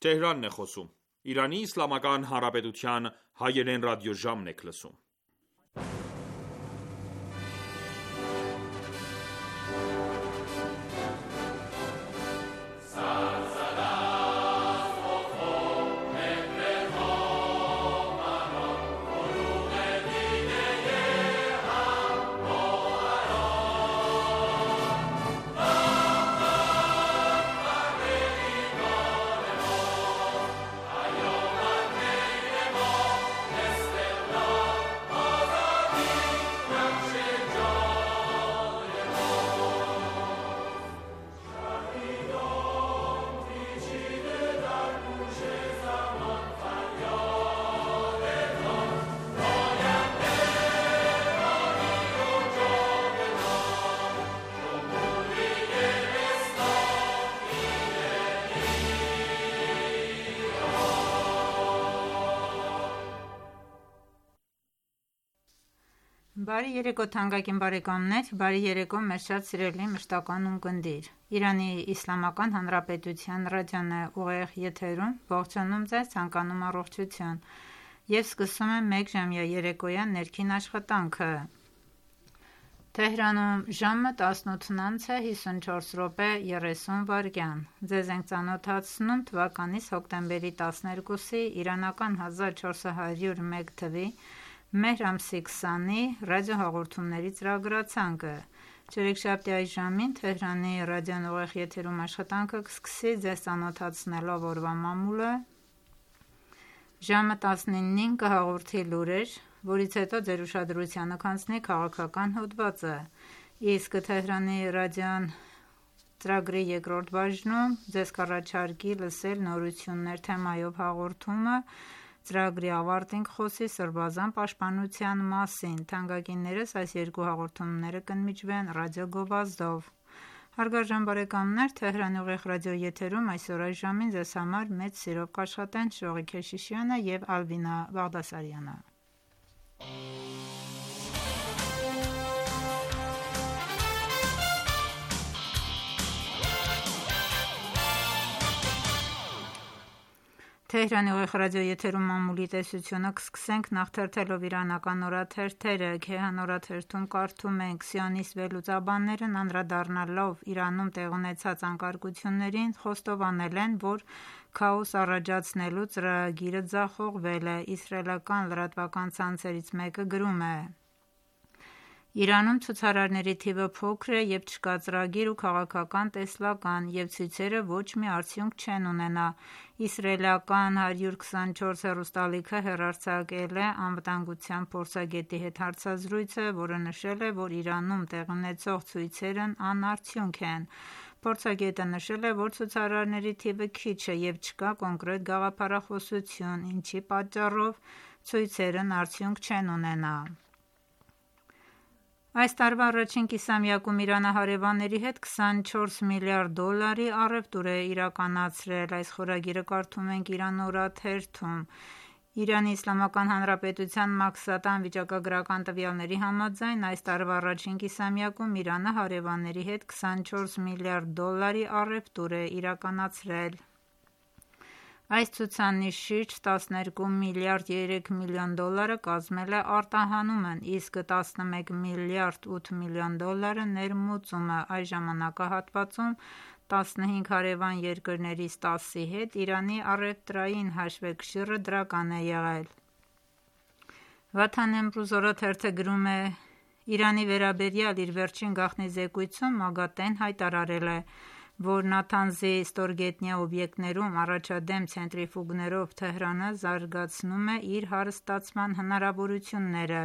Իրանի Իսլամական Հանրապետության հայերեն ռադիոժամն եք լսում: Բարի երեկո թանկագին բարեկամներ, բարի երեկո մեր շատ սիրելի մշտական ունկնդիր: Իրանի Իսլամական Հանրապետության ռադիոն է ուղիղ եթերում, ողջունում ձեզ, ցանկանում առողջություն և սկսում եմ մեկժամյա երեկոյան ներքին աշխատանքը: Թեհրանում ժամը 18:54:30 Ձեզ ենք ծանոթացնում թվականիս հոկտեմբերի 12-ի իրանական 1401 թվի մեհր ամսի 20-ի ռադիոհաղորդումների ծրագրացանկը: Չորեքշաբթի այս ժամին Թեհրանի ռադիոն ուղիղ եթերում աշխատանքը կսկսի ձեզ ծանոթացնելով օրվա մամուլը, ժամը 19-ին կհաղորդի լուրեր, որից հետո ձեր ուշադրությանը կանցնի քաղաքական հոդվածը, իսկ Թեհրանի ռադիոն ծրագրի երկրորդ բաժնում ձեզ կառաջարկի լսել նորություններ թեմայով հաղորդումը, ծրագրի ավարտին կխոսի սրբազան պաշտպանության մասին: Թանկագիններս այս երկու հաղորդումները կընդմիջվեն ռադիո գովազդով: Հարգարժան բարեկամներ, Թեհրանի ուղիղ ռադիոեթերում այսօր այս ժամին ձեզ համար մեծ սիրով կաշխատեն Շողիկ Քեշիշյանը և Ալվինա Բաղդասարյանը: Թեհրանի ուղիղ ռադիոեթերում մամուլի տեսությունը կսկսենք նախթերթելով իրանական օրաթերթերը: Քեհան օրաթերթում կարդում ենք. «Սիոնիստ վերլուծաբաններն անդրադառնալով Իրանում տեղի ունեցած անկարգություններին, խոստովանել են, որ քաոս առաջացնելու ծրագիրը ձախողվել է»: Իսրայելական լրատվական ցանցերից մեկը գրում է. «Իրանում ցուցարարների թիվը փոքր է և չկա ծրագիր ու քաղաքական տեսլական, և ցույցերը ոչ մի արդյունք չեն ունենա»: Իսրայելական 124 հեռուստաալիքը հեռարձակել է անվտանգության փորձագետի հետ հարցազրույցը, որը նշել է, որ Իրանում տեղի ունեցող ցույցերն անարդյունք են: Փորձագետը նշել է, որ ցուցարարների թիվը քիչ է և չկա կոնկրետ գաղափարախոսություն, ինչի պատճառով ցույցերն արդյունք չեն ունենա: Այս տարվա առաջին կիսամյակում Իրանը հարևանների հետ 24 միլիարդ դոլարի առևտուր է իրականացրել: Այս խորագիրը կարդում ենք Իրան օրաթերթում: ԻԻՀ մաքսատան վիճակագրական տվյալների համաձայն, այս տարվա առաջին կիսամյակում Իրանը հարևանների հետ 24 միլիարդ դոլարի առևտուր է իրականացրել: Այս ցուցանիշից 12 միլիարդ 3 միլիոն դոլարը կազմել է արտահանումն, իսկ 11 միլիարդ 8 միլիոն դոլարը ներմուծումը: Այս ժամանակահատվածում 15 հարևան երկրներից 10-ի հետ Իրանի առևտրային հաշվեկշիռը դրական է եղել: Վաթան Էմրուզ օրաթերթը գրում է. «Իրանի վերաբերյալ իր վերջին գաղտնի զեկույցում ՄԱԳԱՏԷ-ն հայտարարել է, որ Նաթանզի ստորգետնյա օբյեկտներում առաջադեմ ցենտրիֆուգներով Թեհրանը զարգացնում է իր հարստացման հնարավորությունները»: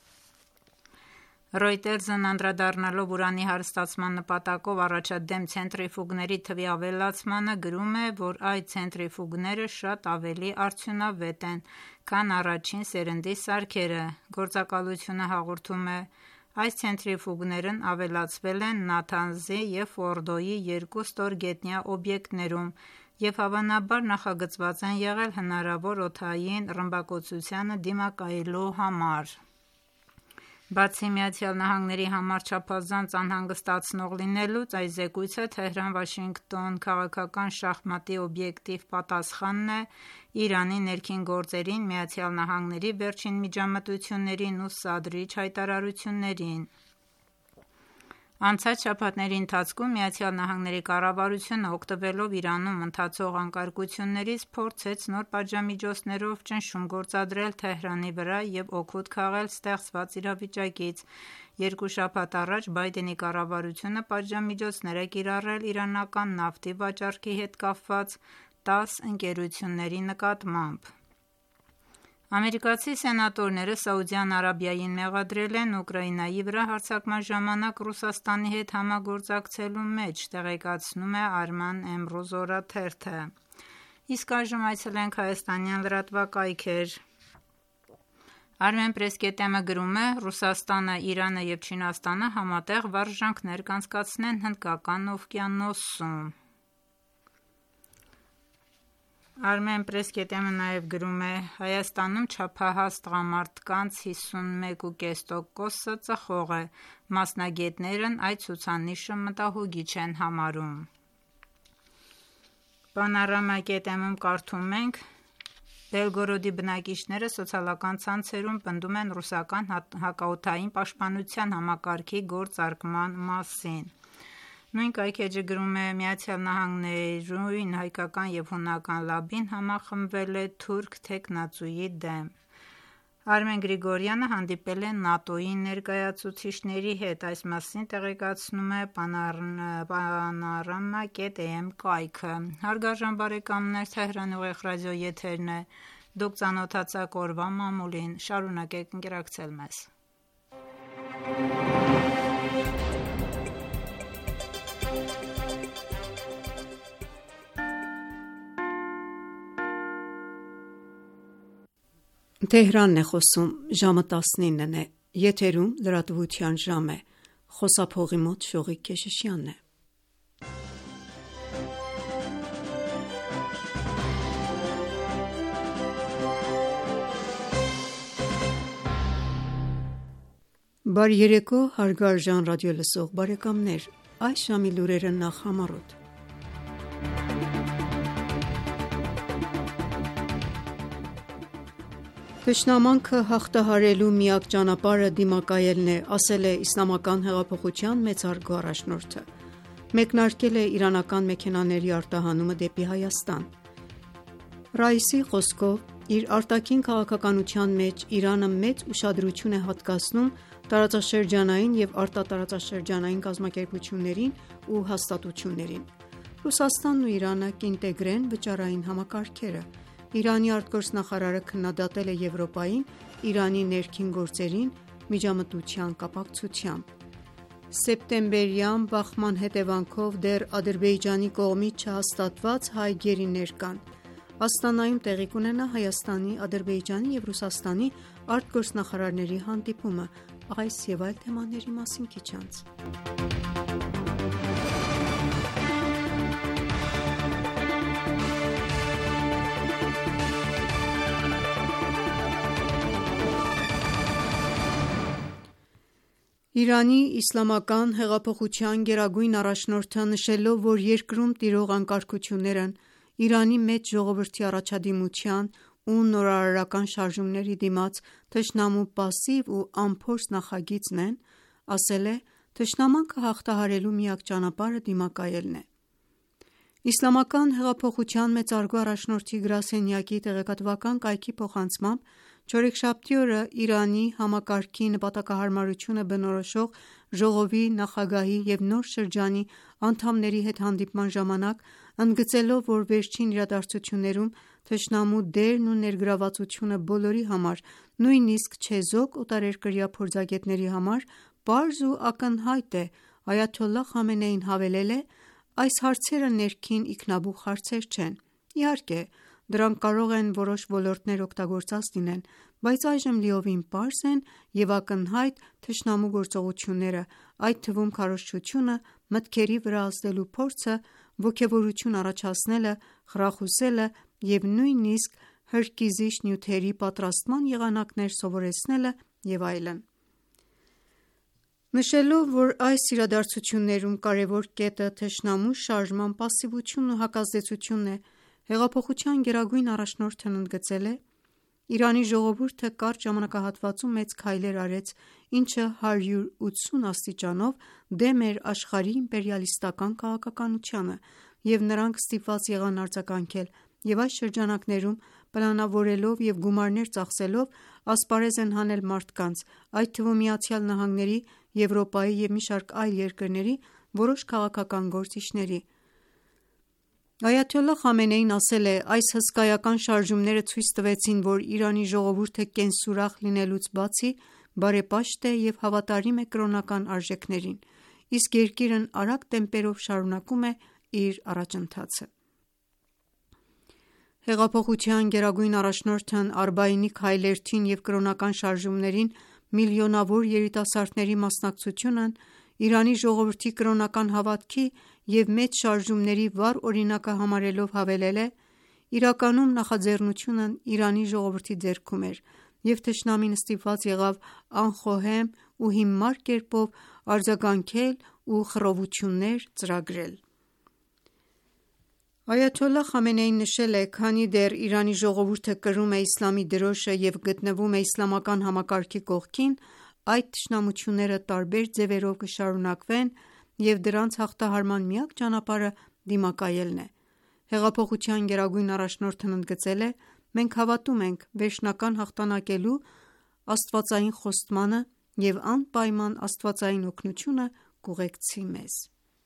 Reuters-ն անդրադառնալով ուրանի հարստացման նպատակով առաջադեմ ցենտրիֆուգների թվի ավելացմանը գրում է, որ այդ ցենտրիֆուգները շատ ավելի արդյունավետ են, քան առաջին սերնդի սարքերը: Գործակալությունը հաղորդում է. «Այս ցենտրիֆուգներն ավելացվել են Նաթանզի և Ֆորդոյի երկու ստորգետնյա օբյեկտներում և հավանաբար նախագծված են եղել հնարավոր օդային ռմբակոծությանը դիմակայելու համար»: Բացի ԱՄՆ-ի համար չափազանց անհանգստացնող լինելուց, այս զեկույցը Թեհրան-Վաշինգտոն քաղաքական շախմատի օբյեկտիվ պատասխանն է Իրանի ներքին գործերին ԱՄՆ-ի վերջին միջամտություններին ու սադրիչ հայտարարություններին։ Անցած շաբաթների ընթացքում ԱՄՆ կառավարությունը, օգտվելով Իրանում ընթացող անկարգություններից, փորձեց նոր պատժամիջոցներով ճնշում գործադրել Թեհրանի վրա և օգուտ քաղել ստեղծված իրավիճակից։ Երկու շաբաթ առաջ Բայդենի կառավարությունը պատժամիջոցներ է կիրառել իրանական նավթի վաճառքի հետ կապված 10 ընկերությունների նկատմամբ։ Ամերիկացի սենատորները Սաուդյան Արաբիային մեղադրել են Ուկրաինայի վրա հարձակման ժամանակ Ռուսաստանի հետ համագործակցելու մեջ, տեղեկացնում է Arman Emruz օրաթերթը։ Իսկ այժմ այցելենք հայաստանյան լրատվակայքեր։ Armen-Press-ը գրում է. Ռուսաստանը, Իրանը և Չինաստանը համատեղ վարժանքներ կանցկացնեն Հնդկական օվկիանոսում։ Armen-Press-ը նաև գրում է. Հայաստանում չափահաս տղամարդկանց 51.5%-ը ծխող է, մասնագետներն այդ ցուցանիշը մտահոգիչ են համարում։ Panorama.am-ում կարդում ենք. Բելգորոդի բնակիչները սոցիալական ցանցերում պնդում են ռուսական հակաօդային պաշտպանության համակարգի գործարկման մասին։ Նույն կայքէջը գրում է. ԱՄՆ-ին հայկական և հունական լաբին համախմբվել է թուրք թեկնածուի դեմ։ Արմեն Գրիգորյանը հանդիպել է ՆԱՏՕ-ի ներկայացուցիչների հետ, այս մասին տեղեկացնում է Panorama.am կայքը։ Հարգարժան բարեկամներ, Թեհրան ուղիղ ռադիո եթերն է, դուք ծանոթացաք օրվա մամուլին, շարունակեք ընկերակցել մեզ։ Թեհրանն է խոսում, ժամը 19-ն է, եթերում լրատվության ժամ է, խոսափողի մոտ Շողիկ Քեշիշյանն է։ Բարի երեկո, հարգարժան ռադիոլսող բարեկամներ, այս ժամի լուրերը նախ համառոտ։ Թշնամանքը հաղթահարելու միակ ճանապարհը դիմակայելն է, ասել է Իսլամական հեղափոխության մեծարգո առաջնորդը։ Մեկնարկել է իրանական մեքենաների արտահանումը դեպի Հայաստան։ Ռայիսի խոսքով, իր արտաքին քաղաքականության մեջ Իրանը մեծ ուշադրություն է հատկացնում տարածաշրջանային և արտատարածաշրջանային կազմակերպություններին ու հաստատություններին։ Ռուսաստանն ու Իրանը կինտեգրեն վճարային համակարգերը։ Իրանի արտգործնախարարը քննադատել է Եվրոպային Իրանի ներքին գործերին միջամտության կապակցությամբ։ Սեպտեմբերյան բախման հետևանքով դեռ Ադրբեջանի կողմից չհաստատված հայ գերիներ կան։ Աստանայում տեղի կունենա Հայաստանի, Ադրբեջանի և Ռուսաստանի արտգործնախարարների հանդիպումը։ Այս և այլ թեմաների մասին քիչ անց։ Իրանի իսլամական հեղափոխության գերագույն առաջնորդը նշելով, որ երկրում տիրող անկարգություններն Իրանի մեծ ժողովրդի առաջադիմության ու նորարարական շարժումների դիմաց թշնամու պասիվ ու անփորձ նախագիծն են, ասել է. «Թշնամանքը հաղթահարելու միակ ճանապարհը դիմակայելն է»։ Իսլամական հեղափոխության մեծարգո առաջնորդի գրասենյակի տեղեկատվական կայքի փոխանցմամբ չորեքշաբթի օրը Իրանի համակարգի նպատակահարմարությունը բնորոշող ժողովի նախագահի և նոր շրջանի անդամների հետ հանդիպման ժամանակ, ընդգծելով, որ վերջին իրադարձություններում թշնամու դերն ու ներգրավվածությունը բոլորի համար, նույնիսկ չեզոք օտարերկրյա փորձագետների համար, պարզ ու ակնհայտ է, Այաթոլլահ Խամենեին հավելել է. «Այս հարցերը ներքին ինքնաբուխ հարցեր չեն։ Իհարկե, դրանք կարող են որոշ ոլորտներ օգտագործած լինեն, բայց այժմ լիովին պարզ են և ակնհայտ թշնամու գործողությունները, այդ թվում քարոզչությունը, մտքերի վրա ազդելու փորձը, ոգևորություն առաջացնելը, խրախուսելը և նույնիսկ հրկիզիչ նյութերի պատրաստման եղանակներ սովորեցնելը և այլն»։ Նշելով, որ այս իրադարձություններում կարևոր կետը թշնամու շարժման պասիվությունն ու հակազդեցությունն է, հեղափոխության գերագույն առաջնորդն ընդգծել է. «Իրանի ժողովուրդը կարճ ժամանակահատվածում մեծ քայլեր արեց, ինչը 180 աստիճանով դեմ էր աշխարհի իմպերիալիստական քաղաքականությանը, և նրանք ստիպված եղան արձագանքել և այս շրջանակներում պլանավորելով և գումարներ ծախսելով ասպարեզ են հանել մարդկանց, այդ թվում ԱՄՆ-ի, Եվրոպայի և մի շարք այլ երկրների որոշ քաղաքական գործիչների»։ Այաթոլլահ Խամենեին ասել է. «Այս հսկայական շարժումները ցույց տվեցին, որ Իրանի ժողովուրդը կենսուրախ լինելուց բացի, բարեպաշտ է և հավատարիմ է կրոնական արժեքներին, իսկ երկիրն արագ տեմպերով շարունակում է իր առաջընթացը»։ Հեղափոխության գերագույն առաջնորդն Արբաինի քայլերթին և կրոնական շարժումներին միլիոնավոր երիտասարդների մասնակցությունն Իրանի ժողովրդի կրոնական հավատքի և մեծ շարժումների վառ օրինակը համարելով հավելել է. «Իրականում նախաձեռնությունն Իրանի ժողովրդի ձեռքում էր, և թշնամին ստիպված եղավ անխոհեմ ու հիմար կերպով արձագանքել ու խռովություններ ծրագրել»։ Այաթոլլահ Խամենեին նշել է. «Քանի դեռ Իրանի ժողովուրդը կրում է իսլամի դրոշը և գտնվում է իսլամական համակարգի կողքին, այդ թշնամությունները տարբեր ձևերով կշարունակվեն և դրանց հաղթահարման միակ ճանապարհը դիմակայելն է»։ Հեղափոխության գերագույն առաջնորդն ընդգծել է. «Մենք հավատում ենք վերջնական հաղթանակելու աստվածային խոստմանը և անպայման աստվածային օգնությունը կուղեկցի մեզ»։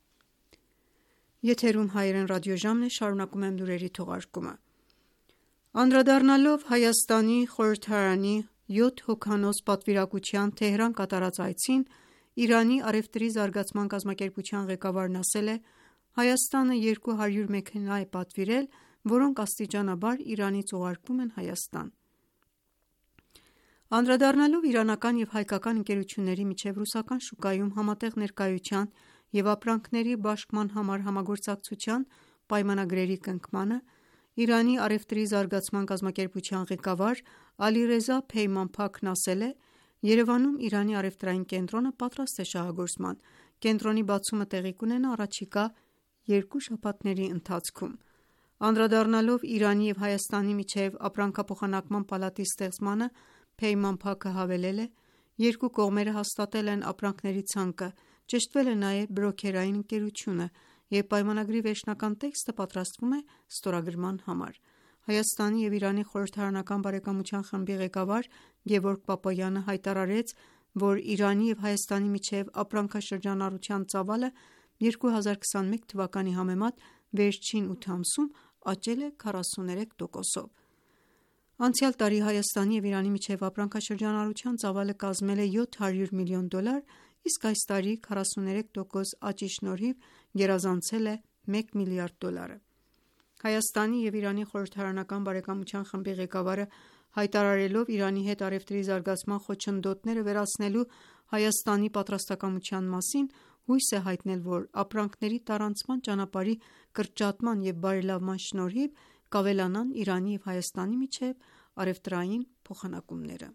Անդրադառնալով Հայաստանի խորհրդարանի 7 հոգանոց պատվիրակության Թեհրան կատարած այցին, Իրանի առևտրի զարգացման կազմակերպության ղեկավարն ասել է. «Հայաստանը 200 մեքենա է պատվիրել, որոնք աստիճանաբար Իրանից ուղարկվում են Հայաստան»։ Անդրադառնալով իրանական և հայկական ընկերությունների միջև ռուսական շուկայում համատեղ ներկայության և ապրանքների բաշխման համար համագործակցության պայմանագրերի կնքմանը, Իրանի առևտրի զարգացման կազմակերպության ղեկավար Ալիռեզա Փեյմանփաքն ասել է. «Երևանում Իրանի առևտրային կենտրոնը պատրաստ է շահագործման։ Կենտրոնի բացումը տեղի կունենա առաջիկա 2 շաբաթների ընթացքում»։ Անդրադառնալով Իրանի և Հայաստանի միջև ապրանքափոխանակման պալատի ստեղծմանը, Փեյմանփաքը հավելել է. «Երկու կողմերը հաստատել են ապրանքների ցանկը, ճշտվել է նաև բրոքերային ընկերությունը, և պայմանագրի վերջնական տեքստը պատրաստվում է ստորագրման համար»։ Հայաստանի և Իրանի խորհրդարանական բարեկամության խմբի ղեկավար Գևորգ Պապոյանը հայտարարեց, որ Իրանի և Հայաստանի միջև ապրանքաշրջանառության ծավալը 2021 թվականի համեմատ վերջին 8 ամսում աճել է 43%-ով։ Անցյալ տարի Հայաստանի և Իրանի միջև ապրանքաշրջանառության ծավալը կազմել է $700 միլիոն, իսկ այս տարի 43% աճի շնորհիվ գերազանցել է $1 միլիարդ։ Հայաստանի և Իրանի խորհրդարանական բարեկամության խմբի ղեկավարը հայտարարելով Իրանի հետ առևտրի զարգացման խոչընդոտները վերացնելու Հայաստանի պատրաստակամության մասին, հույս է հայտնել, որ ապրանքների տարանցման ճանապարհի կրճատման և բարելավման շնորհիվ կավելանան Իրանի և Հայաստանի միջև առևտրային փոխանակումները։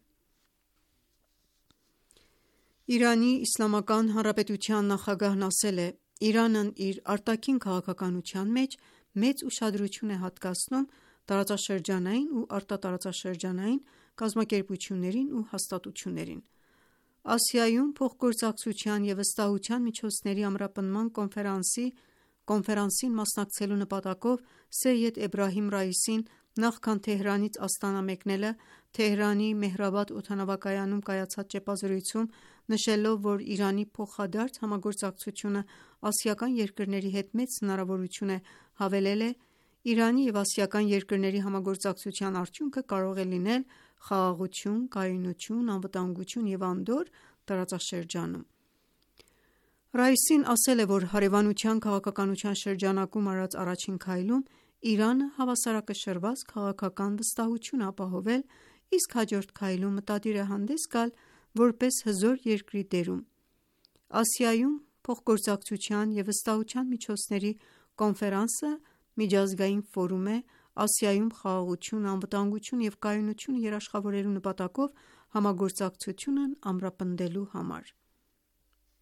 ԻԻՀ նախագահն ասել է. «Իրանն իր արտաքին քաղաքականության մեջ մեծ ուշադրություն է հատկացնում տարածաշրջանային ու արտատարածաշրջանային կազմակերպություններին ու հաստատություններին։ Ասիայում փոխգործակցության և վստահության միջոցների ամրապնդման կոնֆերանսին մասնակցելու նպատակով Սեյեդ Էբրահիմ Ռայիսին նախքան Թեհրանից Աստանա մեկնելը, Թեհրանի Մեհրաբադ օդանավակայանում կայացած ճեպազրույցում նշելով, որ Իրանի փոխադարձ համագործակցությունը ասիական երկրների հետ մեծ հնարավորություն է, հավելել է. «Իրանի և ասիական երկրների համագործակցության արդյունքը կարող է լինել խաղաղություն, կայունություն, անվտանգություն և անդորր տարածաշրջանում»։ Ռայիսին ասել է, որ հարևանության քաղաքականության շրջանակում արած առաջին քայլում Իրանը հավասարակշռված քաղաքական վստահություն է ապահովել, իսկ հաջորդ քայլում մտադիր է հանդես գալ որպես հզոր երկրի դերում։ Ասիայում փոխգործակցության և վստահության միջոցների կոնֆերանսը միջազգային ֆորում է Ասիայում խաղաղություն, անվտանգություն և կայունություն երաշխավորելու նպատակով համագործակցությունն ամրապնդելու համար։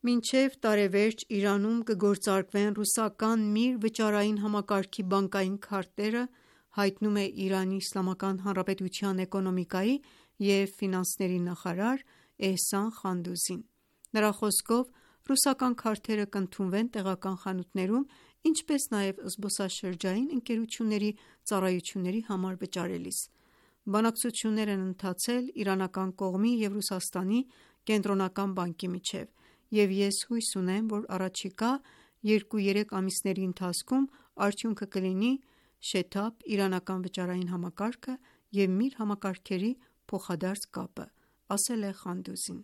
Մինչև տարեվերջ Իրանում կգործարկվեն ռուսական Միր վճարային համակարգի բանկային քարտերը, հայտնում է Իրանի Իսլամական Հանրապետության էկոնոմիկայի և ֆինանսների նախարար Էհսան Խանդուզին: Նրա խոսքով, ռուսական քարտերը կընդունվեն տեղական խանութներում, ինչպես նաև զբոսաշրջային ընկերությունների ծառայությունների համար վճարելիս: Բանակցություններ են ընթացել իրանական կողմի և Ռուսաստանի կենտրոնական բանկի միջև, և ես հույս ունեմ, որ առաջիկա 2-3 ամիսների ընթացքում արդյունքը կլինի Շեթաբ-իրանական վճարային համակարգը և Միր համակարգերի փոխադարձ կապը, ասել է Խանդուզին: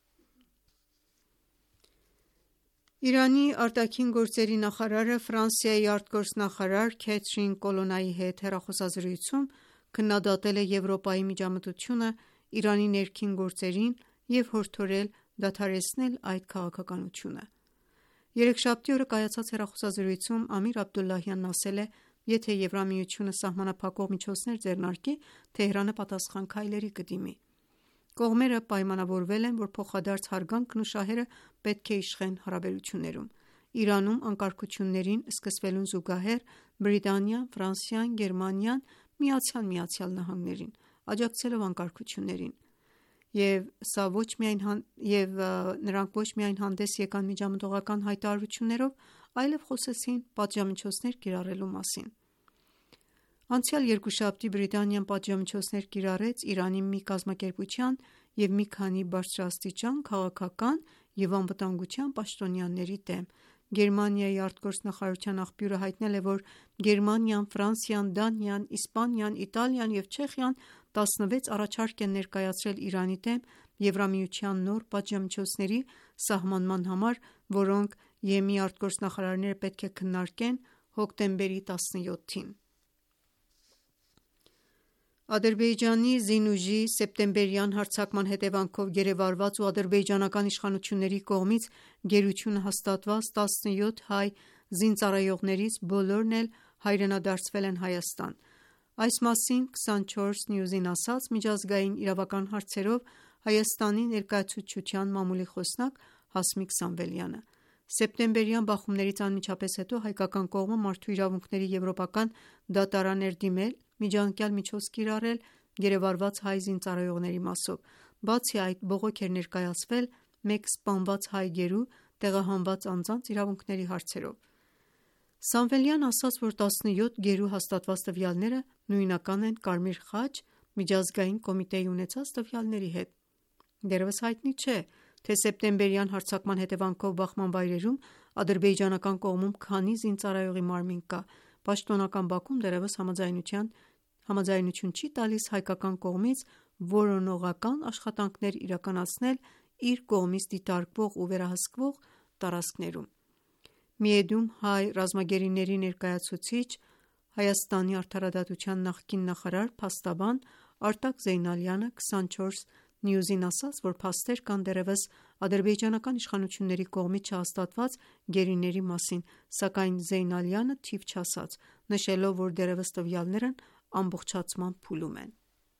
Իրանի ԱԳ նախարարը Ֆրանսիայի արտգործնախարար Քեթրին Կոլոննայի հետ հեռախոսազրույցում քննադատել է Եվրոպայի միջամտությունը Իրանի ներքին գործերին և հորդորել դադարեցնել այդ քաղաքականությունը: Երեքշաբթի օրը կայացած հեռախոսազրույցում Ամիր Աբդոլլահյանն ասել է. «Եթե Եվրամիությունը սահմանափակող միջոցներ ձեռնարկի, Թեհրանը պատասխան քայլերի կդիմի»: Կողմերը պայմանավորվել են, որ փոխադարձ հարգանքն ու շահերը պետք է իշխեն հարաբերություններում: Իրանում անկարգություններին սկսվելուն զուգահեռ Բրիտանիան, Ֆրանսիան, Գերմանիան միացան ԱՄՆ-ին, աջակցելով անկարգություններին, և նրանք ոչ միայն հանդես եկան միջամտողական հայտարարություններով, այլև խոսեցին պատժամիջոցներ կիրառելու մասին: Անցյալ երկուշաբթի Բրիտանիան պատժամիջոցներ կիրառեց Իրանի մի կազմակերպության և մի քանի բարձրաստիճան քաղաքական և անվտանգության պաշտոնյաների դեմ: Գերմանիայի արտգործնախարարության աղբյուրը հայտնել է, որ Գերմանիան, Ֆրանսիան, Դանիան, Իսպանիան, Իտալիան և Չեխիան 16 առաջարկ են ներկայացրել Իրանի դեմ Եվրամիության նոր պատժամիջոցների սահմանման համար, որոնք ԵՄ արտգործնախարարները պետք է քննարկեն հոկտեմբերի 17-ին: Ադրբեջանի ԶԻՆՈՒԺ-ի սեպտեմբերյան հարձակման հետևանքով գերեվարված ու ադրբեջանական իշխանությունների կողմից գերությունը հաստատված 17 հայ զինծառայողներից բոլորն էլ հայրենադարձվել են Հայաստան: Այս մասին 24 News-ին ասաց միջազգային իրավական հարցերով Հայաստանի ներկայացուցչության մամուլի խոսնակ Հասմիկ Սամվելյանը: Սեպտեմբերյան բախումներից անմիջապես հետո հայկական կողմը մարդու իրավունքների եվրոպական դատարան էր դիմել միջանկյալ միջոց կիրառել գերեվարված հայ զինծառայողների մասով: Բացի այդ, բողոք էր ներկայացվել մեկ սպանված հայ գերու տեղահանված անձանց իրավունքների հարցերով: Սամվելյանն ասաց, որ 17 գերու հաստատված տվյալները նույնական են Կարմիր խաչ միջազգային կոմիտեի ունեցած տվյալների հետ: Դեռևս հայտնի չէ, թե սեպտեմբերյան հարձակման հետևանքով բախման վայրերում ադրբեջանական կողմում քանի զինծառայողի մարմին կա: Պաշտոնական Բաքուն դեռևս համաձայնություն չի տալիս հայկական կողմից որոնողական աշխատանքներ իրականացնել իր կողմից դիտարկվող ու վերահսկվող տարածքներում: Միեդում հայ ռազմագերիների ներկայացուցիչ, Հայաստանի արդարադատության նախկին նախարար փաստաբան Արտակ Զեյնալյանը 24 News-ին ասաց, որ փաստեր կան դեռևս ադրբեջանական իշխանությունների կողմից չհաստատված գերիների մասին, սակայն Զեյնալյանը թիվ չասաց, նշելով, որ դեռևս տվյալներն ամբողջացման փուլում են: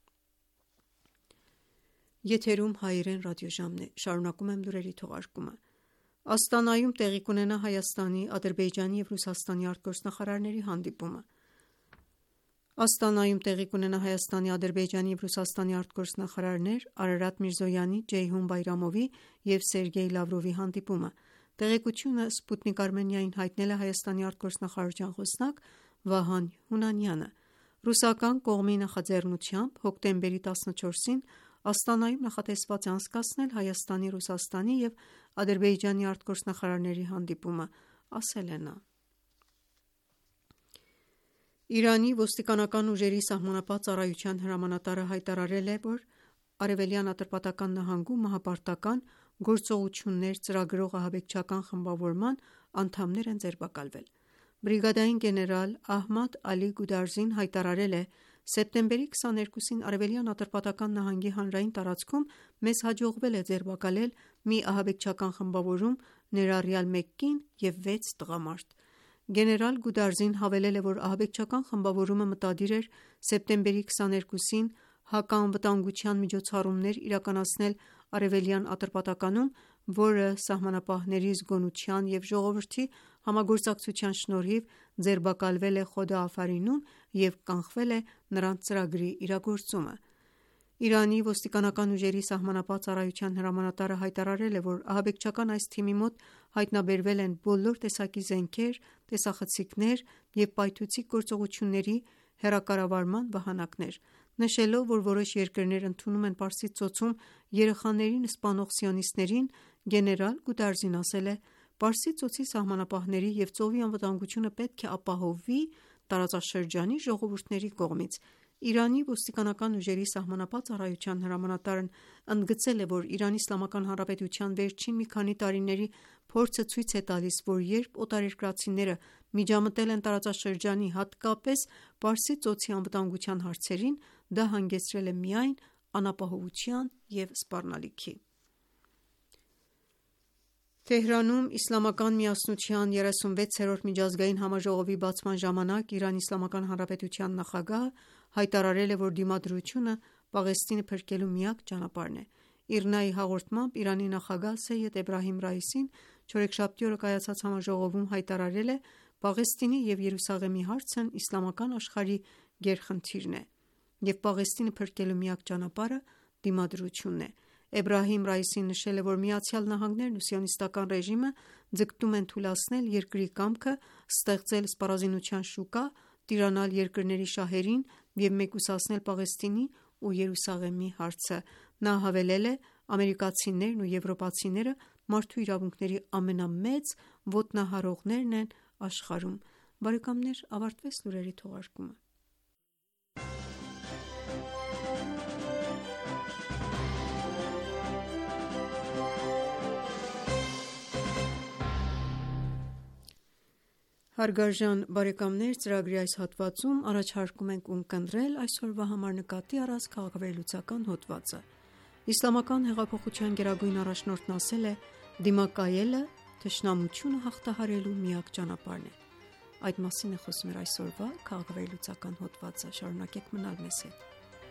Աստանայում տեղի կունենա Հայաստանի, Ադրբեջանի և Ռուսաստանի արտգործնախարարների հանդիպումը: Աստանայում տեղի կունենա Հայաստանի, Ադրբեջանի և Ռուսաստանի արտգործնախարարներ Արարատ Միրզոյանի, Ջեյհուն Բայրամովի և Սերգեյ Լավրովի հանդիպումը: Տեղեկությունը Sputnik Armenia-ին հայտնել է Հայաստանի արտգործնախարարության խոսնակ Վահան Հունանյանը: Ռուսական կողմի նախաձեռնությամբ հոկտեմբերի 14-ին Աստանայում նախատեսված է անցկացնել Հայաստանի, Ռուսաստանի և Ադրբեջանի արտգործնախարարների հանդիպումը, ասել է նա: Իրանի ոստիկանական ուժերի սահմանապահ ծառայության հրամանատարը հայտարարել է, որ Արևելյան Ատրպատական նահանգում մահապարտական գործողություններ ծրագրող ահաբեկչական խմբավորման անդամներ են ձերբակալվել: Բրիգադային գեներալ Ահմադ Ալի Գուդարզին հայտարարել է. «Սեպտեմբերի 22-ին Արևելյան Ատրպատական նահանգի հանրային տարածքում մեզ հաջողվել է ձերբակալել մի ահաբեկչական խմբավորում, ներառյալ մեկ կին և 6 տղամարդ»: Գեներալ Գուդարզին հավելել է, որ ահաբեկչական խմբավորումը մտադիր էր սեպտեմբերի 22-ին հակաանվտանգության միջոցառումներ իրականացնել Արևելյան Ատրպատականում, որը սահմանապահների զգոնության և ժողովրդի համագործակցության շնորհիվ ձերբակալվել է Խոդա Աֆարինում և կանխվել է նրանց ծրագրի իրագործումը։ Իրանի ոստիկանական ուժերի սահմանապահ ծառայության հրամանատարը հայտարարել է, որ ահաբեկչական այս թիմի մոտ հայտնաբերվել են բոլոր տեսակի զենքեր, տեսախցիկներ և պայթուցիկ գործողությունների հեռակառավարման վահանակներ, նշելով, որ որոշ երկրներ ընդունում են Պարսից ծոցում երեխաներին սպանող սիոնիստներին, գեներալ Գուդարզին ասել է. «Պարսից ծոցի սահմանապահների և ծովի անվտանգությունը պետք է ապահովվի տարածաշրջանի ժողովուրդների կողմից»։ Իրանի ոստիկանական ուժերի սահմանապահ ծառայության հրամանատարն ընդգծել է, որ ԻԻՀ վերջին մի քանի տարիների փորձը ցույց է տալիս, որ երբ օտարերկրացիները միջամտել են տարածաշրջանի, հատկապես Պարսից ծոցի անվտանգության հարցերին, դա հանգեցրել է միայն անապահովության և սպառնալիքի։ Թեհրանում Իսլամական միասնության 36-րդ միջազգային համաժողովի բացման ժամանակ ԻԻՀ նախագահը հայտարարել է, որ դիմադրությունը Պաղեստինը փրկելու միակ ճանապարհն է։ ԻՌՆԱ-ի հաղորդմամբ Իրանի նախագահ Սեյեդ Էբրահիմ Ռայիսին չորեքշաբթի օրը կայացած համաժողովում հայտարարել է. «Պաղեստինի և Երուսաղեմի հարցն իսլամական աշխարհի գերխնդիրն է, և Պաղեստինը փրկելու միակ ճանապարհը դիմադրությունն է»։ Էբրահիմ Ռայիսին նշել է, որ ԱՄՆ-ն ու Սիոնիստական ռեժիմը ձգտում են թուլացնել երկրի կամքը ստեղծել սպառազինության շուկա, տիրանալ երկրների շահերին և մեկուսացնել Պաղեստինի ու Երուսաղեմի հարցը։ Նա հավելել է. «Ամերիկացիներն ու եվրոպացիները մարդու իրավունքների ամենամեծ ոտնահարողներն են աշխարհում»։ Ավարտվեց լուրերի թողարկումը։ Հարգարժան բարեկամներ, ծրագրի այս հատվածում առաջարկում ենք ունկնդրել այսօրվա համար նկատի առած քաղաքավերլուծական հոդվածը։ Իսլամական հեղափոխության գերագույն առաջնորդն ասել է. «Դիմակայելը թշնամությունը հաղթահարելու միակ ճանապարհն է»։ Այդ մասին է խոսում այսօրվա քաղաքավերլուծական հոդվածը։ Շարունակեք մնալ մեզ հետ։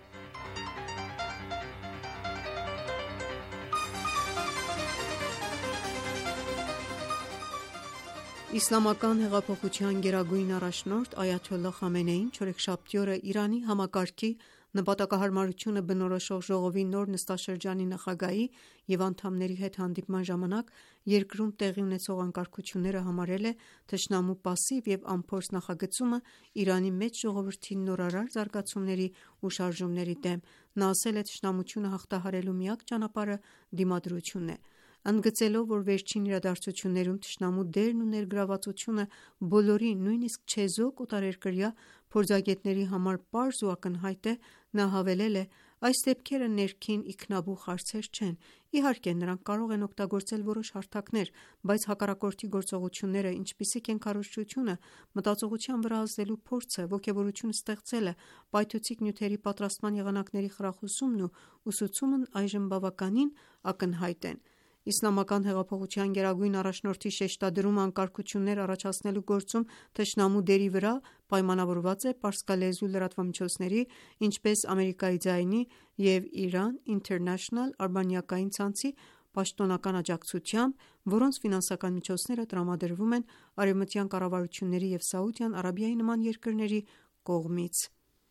Իսլամական հեղափոխության գերագույն առաջնորդ Այաթոլլահ Խամենեին չորեքշաբթի օրը Իրանի համակարգի նպատակահարմարությունը բնորոշող ժողովի նոր նստաշրջանի նախագահի և անդամների հետ հանդիպման ժամանակ երկրում տեղի ունեցող անկարգությունները համարել է թշնամու պասիվ և անփորձ նախագծումը Իրանի մեծ ժողովրդի նորարար զարգացումների ու շարժումների դեմ։ Նա ասել է. «Թշնամությունը հաղթահարելու միակ ճանապարհը դիմադրությունն է»։ Ընդգծելով, որ վերջին իրադարձություններում թշնամու դերն ու ներգրավվածությունը բոլորի, նույնիսկ չեզոք օտարերկրյա փորձագետների համար պարզ ու ակնհայտ է, նա հավելել է. «Այս դեպքերը ներքին ինքնաբուխ հարցեր չեն։ Իհարկե, նրանք կարող են օգտագործել որոշ հարթակներ, բայց հակառակորդի գործողությունները, ինչպիսիք են քարոզչությունը, մտածողության վրա ազդելու փորձը, ոգևորություն ստեղծելը, պայթուցիկ նյութերի պատրաստման եղանակների խրախուսումն ու ուսուցումն այժմ բավականին ակնհայտ են»։ Իսլամական հեղափոխության գերագույն առաջնորդի շեշտադրումը անկարգություններ առաջացնելու գործում թշնամու դերի վրա պայմանավորված է պարսկալեզու լրատվամիջոցների, ինչպես Ամերիկայի ձայնի և Iran International արբանյակային ցանցի պաշտոնական աջակցությամբ, որոնց ֆինանսական միջոցները տրամադրվում են արևմտյան կառավարությունների և Սաուդյան Արաբիայի նման երկրների կողմից։